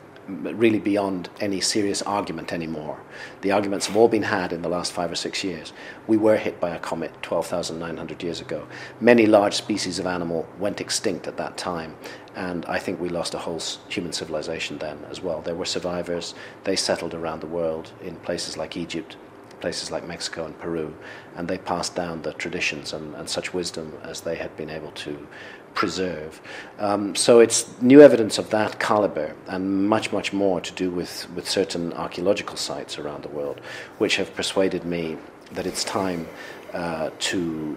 really beyond any serious argument anymore. The arguments have all been had in the last five or six years. We were hit by a comet twelve thousand nine hundred years ago. Many large species of animal went extinct at that time, and I think we lost a whole human civilization then as well. There were survivors. They settled around the world in places like Egypt, places like Mexico and Peru, and they passed down the traditions and, and such wisdom as they had been able to preserve. Um, so it's new evidence of that caliber, and much, much more to do with, with certain archaeological sites around the world, which have persuaded me that it's time uh, to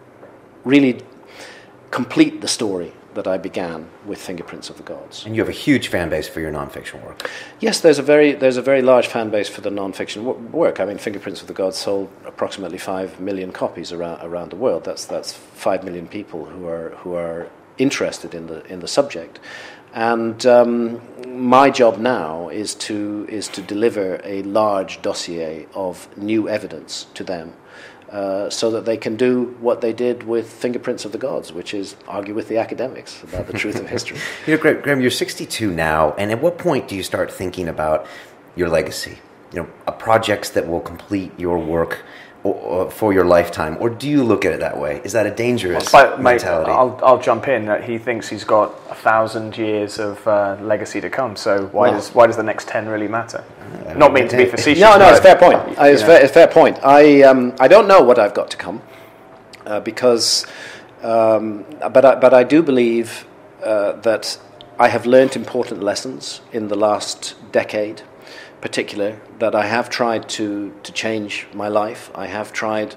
really complete the story that I began with Fingerprints of the Gods. And you have a huge fan base for your nonfiction work. Yes, there's a very there's a very large fan base for the nonfiction work. I mean, Fingerprints of the Gods sold approximately five million copies around around the world. That's that's five million people who are who are interested in the in the subject. And um, my job now is to is to deliver a large dossier of new evidence to them, Uh, so that they can do what they did with Fingerprints of the Gods, which is argue with the academics about the truth of history. You know, Graham, you're sixty-two now, and at what point do you start thinking about your legacy? You know, uh, projects that will complete your work or, or for your lifetime, or do you look at it that way? Is that a dangerous well, but, mentality? Mate, I'll, I'll jump in. That he thinks he's got a thousand years of uh, legacy to come. So why well, does why does the next ten really matter? Uh, Not mean to be facetious. No, no, it's a fair point. Uh, it's, fair, it's a fair point. I um, I don't know what I've got to come, uh, because, um, but I, but I do believe uh, that I have learnt important lessons in the last decade, particular, that I have tried to, to change my life. I have tried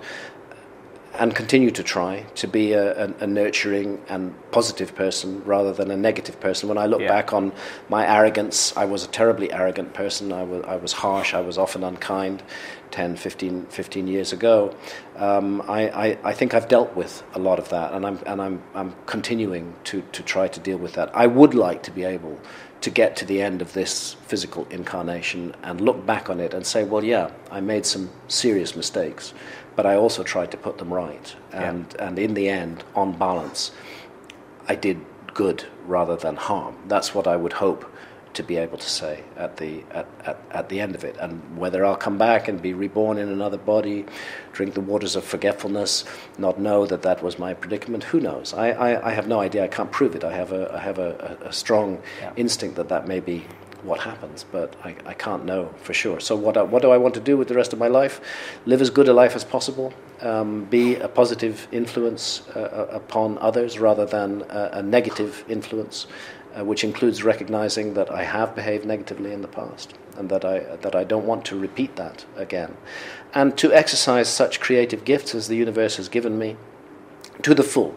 and continue to try to be a, a, a nurturing and positive person rather than a negative person. When I look Yeah. back on my arrogance, I was a terribly arrogant person. I was, I was harsh. I was often unkind ten, fifteen, fifteen years ago. Um, I, I, I think I've dealt with a lot of that, and I'm, and I'm, I'm continuing to, to try to deal with that. I would like to be able to get to the end of this physical incarnation and look back on it and say, well, yeah, I made some serious mistakes, but I also tried to put them right. And Yeah. and in the end, on balance, I did good rather than harm. That's what I would hope to be able to say at the at, at, at the end of it. And whether I'll come back and be reborn in another body, drink the waters of forgetfulness, not know that that was my predicament, who knows? I, I, I have no idea. I can't prove it. I have a I have a, a strong Yeah. instinct that that may be what happens, but I, I can't know for sure. So what I, what do I want to do with the rest of my life? Live as good a life as possible, um, be a positive influence uh, upon others rather than a, a negative influence, uh, which includes recognizing that I have behaved negatively in the past and that I that I don't want to repeat that again, and to exercise such creative gifts as the universe has given me to the full.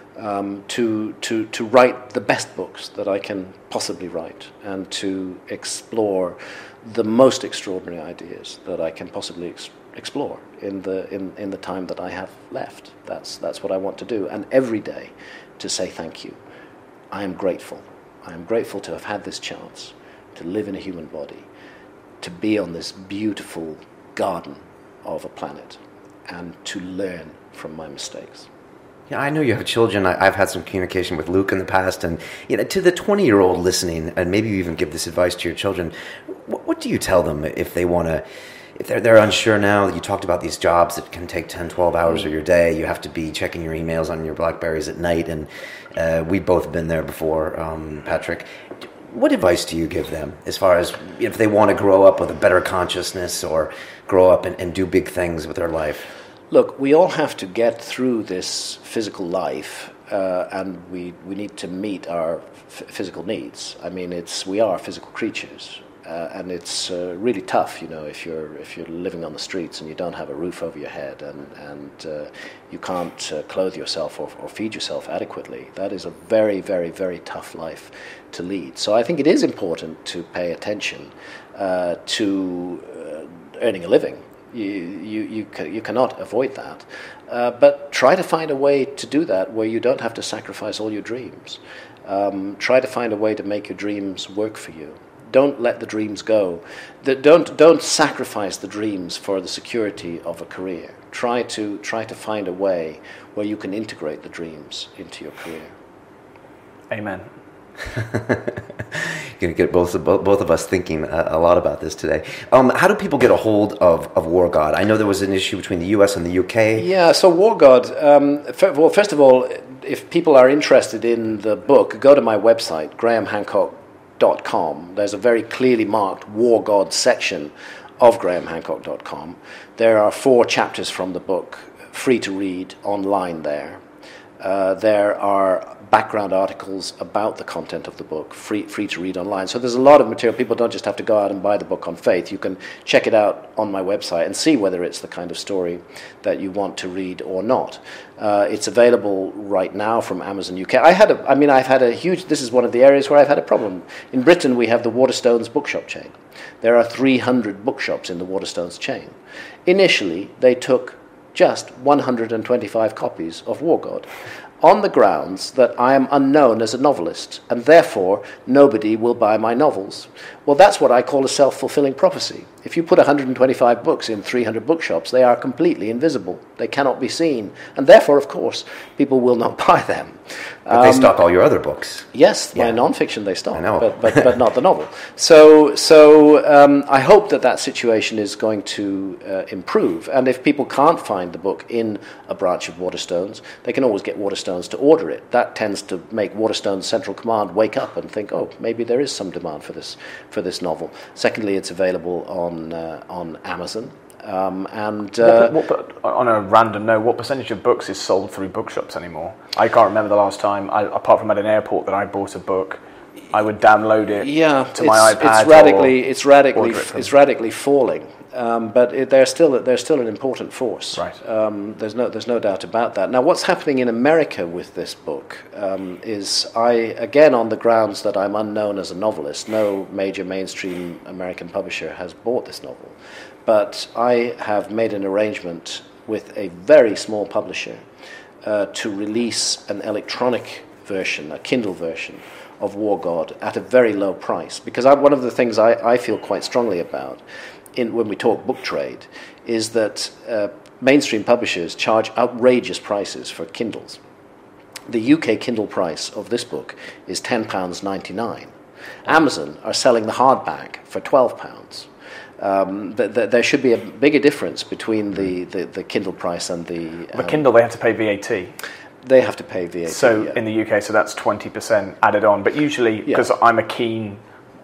Um, to, to, to write the best books that I can possibly write and to explore the most extraordinary ideas that I can possibly ex- explore in the, in, in the time that I have left. That's, that's what I want to do. And every day to say thank you. I am grateful. I am grateful to have had this chance to live in a human body, to be on this beautiful garden of a planet, and to learn from my mistakes. Yeah, I know you have children. I, I've had some communication with Luke in the past, and you know, to the twenty-year-old listening, and maybe you even give this advice to your children. What, what do you tell them if they want to, if they're they're unsure now? You talked about these jobs that can take ten, twelve hours of your day. You have to be checking your emails on your BlackBerries at night, and uh, we've both been there before, um, Patrick. What advice do you give them as far as if they want to grow up with a better consciousness or grow up and, and do big things with their life? Look, we all have to get through this physical life, uh, and we, we need to meet our f- physical needs. I mean, it's we are physical creatures, uh, and it's uh, really tough, you know, if you're if you're living on the streets and you don't have a roof over your head, and and uh, you can't uh, clothe yourself or, or feed yourself adequately. That is a very, very, very tough life to lead. So I think it is important to pay attention uh, to uh, earning a living. You, you, you, ca- you cannot avoid that. Uh, but try to find a way to do that where you don't have to sacrifice all your dreams. Um, try to find a way to make your dreams work for you. Don't let the dreams go. The, don't, don't sacrifice the dreams for the security of a career. Try to, try to find a way where you can integrate the dreams into your career. Amen. Going to get both of, both of us thinking a, a lot about this today. Um, how do people get a hold of, of War God? I know there was an issue between the U S and the U K. Yeah, so War God, um, f- well, first of all, if people are interested in the book, go to my website, graham hancock dot com. There's a very clearly marked War God section of graham hancock dot com. There are four chapters from the book, free to read online there. Uh, there are background articles about the content of the book, free free to read online. So there's a lot of material. People don't just have to go out and buy the book on faith. You can check it out on my website and see whether it's the kind of story that you want to read or not. Uh, it's available right now from Amazon U K. I had a, I mean, I've had a huge. This is one of the areas where I've had a problem. In Britain, we have the Waterstones bookshop chain. There are three hundred bookshops in the Waterstones chain. Initially, they took just one hundred twenty-five copies of War God, on the grounds that I am unknown as a novelist, and therefore nobody will buy my novels. Well, that's what I call a self-fulfilling prophecy. If you put one hundred twenty-five books in three hundred bookshops, they are completely invisible. They cannot be seen. And therefore, of course, people will not buy them. But Um, they stock all your other books. Yes, my Yeah. non-fiction they stock, I know. but, but but not the novel. So so um, I hope that that situation is going to uh, improve. And if people can't find the book in a branch of Waterstones, they can always get Waterstones to order it. That tends to make Waterstones Central Command wake up and think, oh, maybe there is some demand for this for this novel. Secondly, it's available on uh, on Amazon. Um, and uh, what, what, on a random note, what percentage of books is sold through bookshops anymore? I can't remember the last time, I, apart from at an airport, that I bought a book. I would download it yeah, to my iPad. It's radically, it's radically, order it from- it's radically falling. Um, but it, they're still they're still an important force. Right. Um, there's no there's no doubt about that. Now, what's happening in America with this book um, is I again on the grounds that I'm unknown as a novelist. No major mainstream American publisher has bought this novel, but I have made an arrangement with a very small publisher uh, to release an electronic version, a Kindle version of War God at a very low price. Because I, one of the things I, I feel quite strongly about in, when we talk book trade is that uh, mainstream publishers charge outrageous prices for Kindles. The U K Kindle price of this book is ten pounds ninety-nine. Amazon are selling the hardback for twelve pounds. Um, th- th- there should be a bigger difference between the, the, the Kindle price and the... Um, The Kindle, they have to pay V A T. They have to pay V A T. So yeah. in the U K, so that's twenty percent added on. But usually, because Yeah. I'm a keen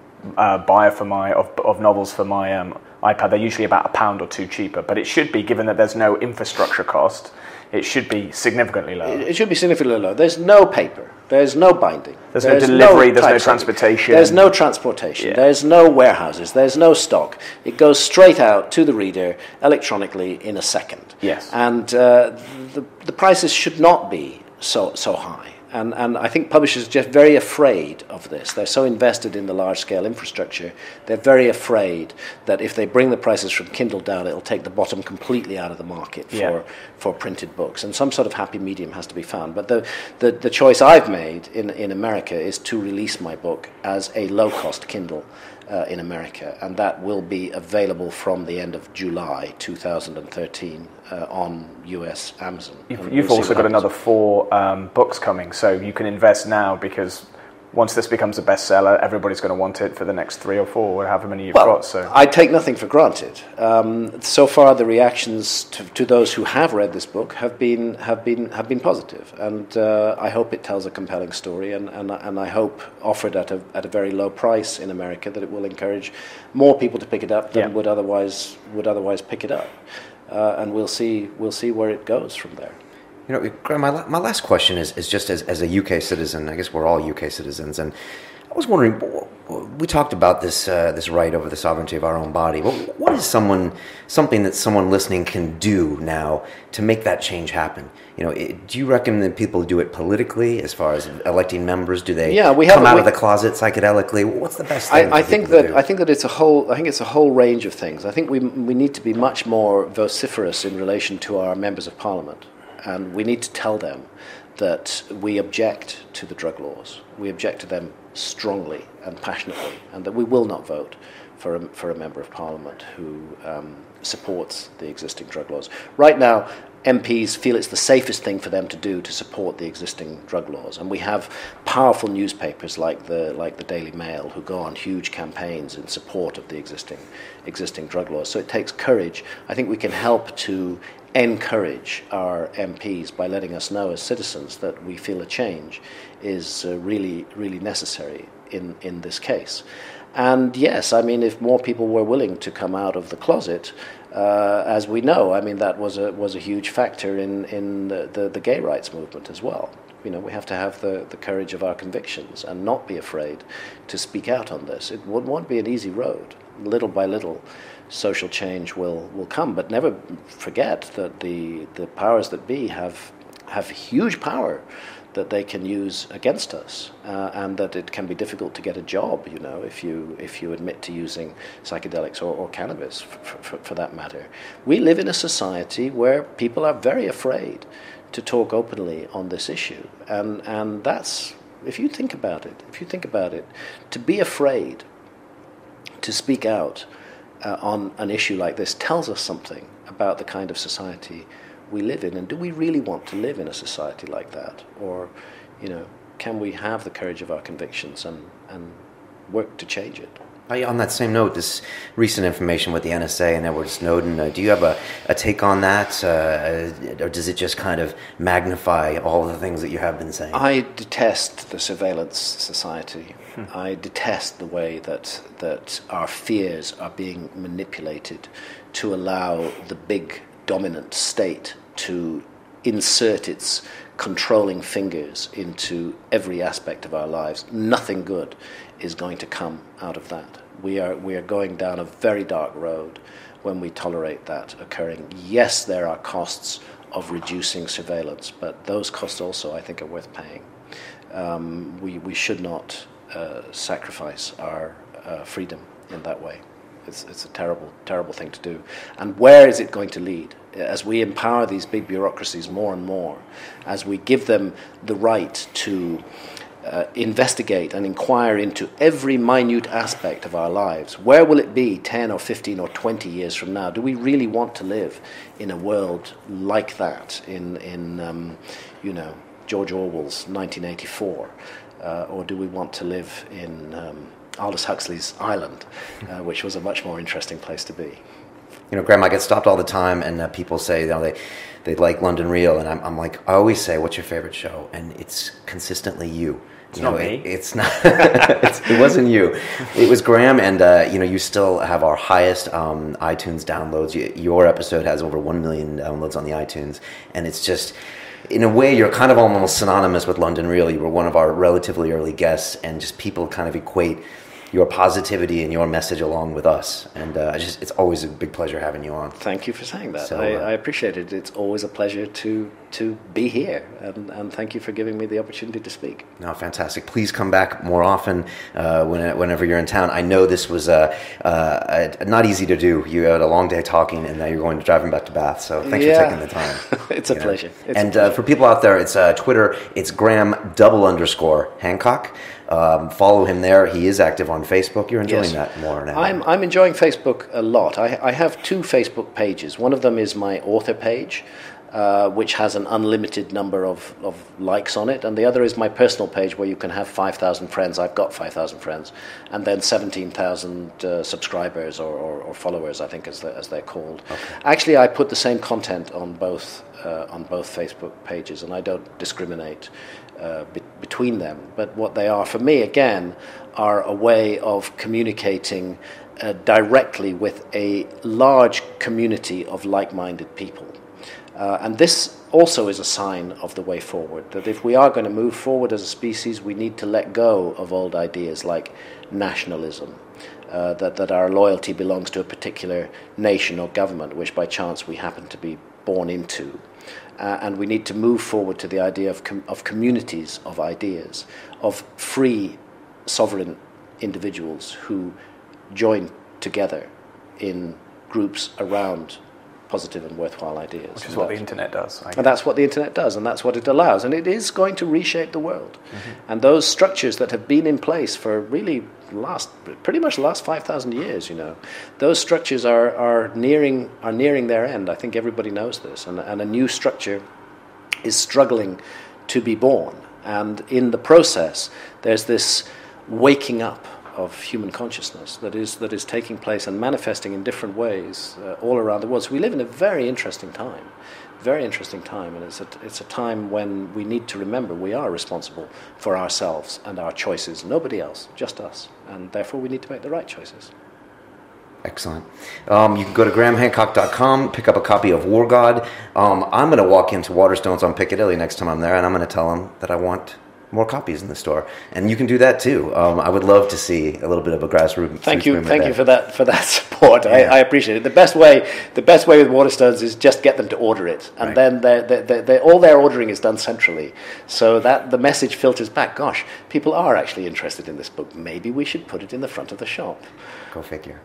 uh, buyer for my of, of novels for my um, iPad, they're usually about a pound or two cheaper. But it should be, given that there's no infrastructure cost, it should be significantly lower. It should be significantly low. There's no paper. There's no binding. There's no delivery, there's no typesetting. transportation. There's no transportation. Yeah. There's no warehouses. There's no stock. It goes straight out to the reader electronically in a second. Yes. And uh, the, the prices should not be so so high. And and I think publishers are just very afraid of this. They're so invested in the large-scale infrastructure, they're very afraid that if they bring the prices from Kindle down, it'll take the bottom completely out of the market for, Yeah. for printed books. And some sort of happy medium has to be found. But the, the, the choice I've made in, in America is to release my book as a low-cost Kindle uh, in America. And that will be available from the end of July two thousand thirteen uh, on U S Amazon. You've, And you've we'll see also what got happens. another four um, books coming, so you can invest now because once this becomes a bestseller, everybody's going to want it for the next three or four, or however many you've Well, got. So I take nothing for granted. Um, so far, the reactions to, to those who have read this book have been have been have been positive, and uh, I hope it tells a compelling story, and, and and I hope offered at a at a very low price in America that it will encourage more people to pick it up than Yeah. would otherwise would otherwise pick it up, uh, and we'll see we'll see where it goes from there. You know, Graham, my, la- my last question is, is just as, as a U K citizen. I guess we're all U K citizens, and I was wondering, we talked about this uh, this right over the sovereignty of our own body. What, what is someone something that someone listening can do now to make that change happen? You know, it, do you reckon that people do it politically, as far as electing members? Do they Yeah, we come have- out we- of the closet psychedelically? What's the best thing? I, I for think people to that do? I think that it's a whole I think it's a whole range of things. I think we we need to be much more vociferous in relation to our members of parliament, and we need to tell them that we object to the drug laws. We object to them strongly and passionately, and that we will not vote for a, for a member of parliament who um, supports the existing drug laws. Right now, M Ps feel it's the safest thing for them to do to support the existing drug laws, and we have powerful newspapers like the like the Daily Mail who go on huge campaigns in support of the existing existing drug laws. So it takes courage. I think we can help to encourage our M Ps by letting us know as citizens that we feel a change is uh, really really necessary in in this case. And yes, I mean, if more people were willing to come out of the closet, uh, as we know, I mean, that was a was a huge factor in in the, the, the gay rights movement as well. You know, we have to have the, the courage of our convictions and not be afraid to speak out on this. It won't, won't be an easy road. Little by little, social change will, will come. But never forget that the, the powers that be have have huge power that they can use against us, uh, and that it can be difficult to get a job, you know, if you if you admit to using psychedelics or, or cannabis, for, for, for that matter. We live in a society where people are very afraid to talk openly on this issue, and and that's, if you think about it, if you think about it, to be afraid to speak out uh, on an issue like this tells us something about the kind of society we live in. And do we really want to live in a society like that? Or, you know, can we have the courage of our convictions and, and work to change it. On that same note, this recent information with the N S A and Edward Snowden, uh, do you have a, a take on that? Uh, or does it just kind of magnify all the things that you have been saying? I detest the surveillance society. Hmm. I detest the way that, that our fears are being manipulated to allow the big dominant state to insert its controlling fingers into every aspect of our lives. Nothing good is going to come out of that. We are we are going down a very dark road when we tolerate that occurring. Yes, there are costs of reducing surveillance, but those costs also, I think, are worth paying. Um, we we should not uh, sacrifice our uh, freedom in that way. It's it's a terrible terrible thing to do. And where is it going to lead? As we empower these big bureaucracies more and more, as we give them the right to uh, investigate and inquire into every minute aspect of our lives, where will it be ten or fifteen or twenty years from now? Do we really want to live in a world like that, in, in um, you know, George Orwell's nineteen eighty-four? Uh, or do we want to live in um, Aldous Huxley's Island, uh, which was a much more interesting place to be? You know, Graham, I get stopped all the time, and uh, people say, you know, they they like London Real, and I'm, I'm like, I always say, what's your favorite show? And it's consistently you. It's you not know, me. It, it's not. it's, it wasn't you. It was Graham, and uh, you know, you still have our highest um, iTunes downloads. You, your episode has over one million downloads on the iTunes, and it's just, in a way, you're kind of almost synonymous with London Real. You were one of our relatively early guests, and just people kind of equate your positivity and your message along with us. And uh, I just, it's always a big pleasure having you on. Thank you for saying that. So, I, uh, I appreciate it. It's always a pleasure to to be here, and, and thank you for giving me the opportunity to speak. No, fantastic. Please come back more often uh, when, whenever you're in town. I know this was uh, uh, not easy to do. You had a long day talking, and now you're going to driving back to Bath. So thanks yeah. for taking the time. It's a you know. pleasure. It's and a pleasure. Uh, for people out there, it's uh, Twitter. It's Graham double underscore Hancock. Um, follow him there. He is active on Facebook. You're enjoying Yes. that more now. I'm I'm enjoying Facebook a lot. I, I have two Facebook pages. One of them is my author page, uh, which has an unlimited number of, of likes on it, and the other is my personal page where you can have five thousand friends. I've got five thousand friends, and then seventeen thousand uh, subscribers or, or, or followers, I think, as they're, as they're called. Okay. Actually, I put the same content on both uh, on both Facebook pages, and I don't discriminate Uh, be- between them. But what they are for me, again, are a way of communicating uh, directly with a large community of like-minded people. Uh, and this also is a sign of the way forward, that if we are going to move forward as a species, we need to let go of old ideas like nationalism, uh, that, that our loyalty belongs to a particular nation or government, which by chance we happen to be born into. Uh, and we need to move forward to the idea of com- of communities of ideas, of free, sovereign individuals who join together in groups around positive and worthwhile ideas. Which is and what the internet does. And that's what the internet does, and that's what it allows. And it is going to reshape the world. Mm-hmm. And those structures that have been in place for really last, pretty much the last five thousand years, you know, those structures are, are nearing are nearing their end. I think everybody knows this. And, and a new structure is struggling to be born. And in the process, there's this waking up of human consciousness that is that is taking place and manifesting in different ways uh, all around the world. So we live in a very interesting time, very interesting time, and it's a, it's a time when we need to remember we are responsible for ourselves and our choices, nobody else, just us, and therefore we need to make the right choices. Excellent. Um, you can go to graham hancock dot com, pick up a copy of War God. Um, I'm going to walk into Waterstones on Piccadilly next time I'm there, and I'm going to tell them that I want more copies in the store, and you can do that too. Um, I would love to see a little bit of a grassroots. Thank you, movement thank there. you for that for that support. Yeah. I, I appreciate it. The best way, the best way with Waterstones is just get them to order it, and right. then they're, they're, they're, all their ordering is done centrally, so that the message filters back. Gosh, people are actually interested in this book. Maybe we should put it in the front of the shop. Go figure.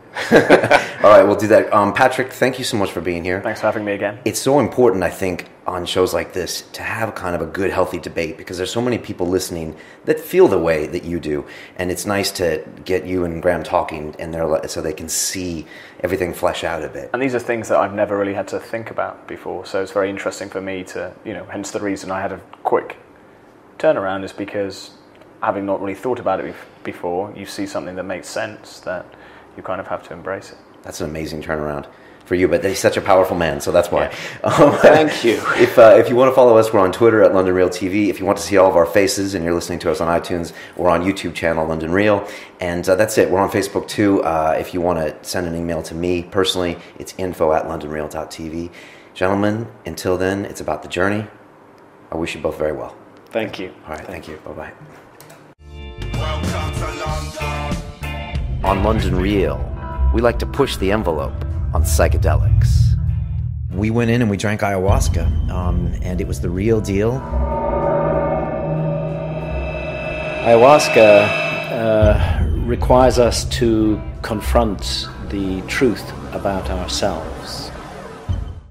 All right, we'll do that. Um, Patrick, thank you so much for being here. Thanks for having me again. It's so important, I think, on shows like this to have kind of a good, healthy debate, because there's so many people listening that feel the way that you do, and it's nice to get you and Graham talking, and they're so they can see everything flesh out a bit. And these are things that I've never really had to think about before, so it's very interesting for me to, you know, hence the reason I had a quick turnaround is because having not really thought about it bef- before, you see something that makes sense, that you kind of have to embrace it. That's an amazing turnaround for you, but he's such a powerful man, so that's why. Yeah. Um, Thank you. If uh, if you want to follow us, we're on Twitter at London Real T V. If you want to see all of our faces and you're listening to us on iTunes, we're on YouTube channel London Real. And uh, that's it. We're on Facebook too. Uh, if you want to send an email to me personally, it's info at londonreal dot t v. Gentlemen, until then, it's about the journey. I wish you both very well. Thank you. All right, thank you. Bye-bye. Welcome to London. On London Real, we like to push the envelope on psychedelics. We went in and we drank ayahuasca, um, and it was the real deal. Ayahuasca uh, requires us to confront the truth about ourselves.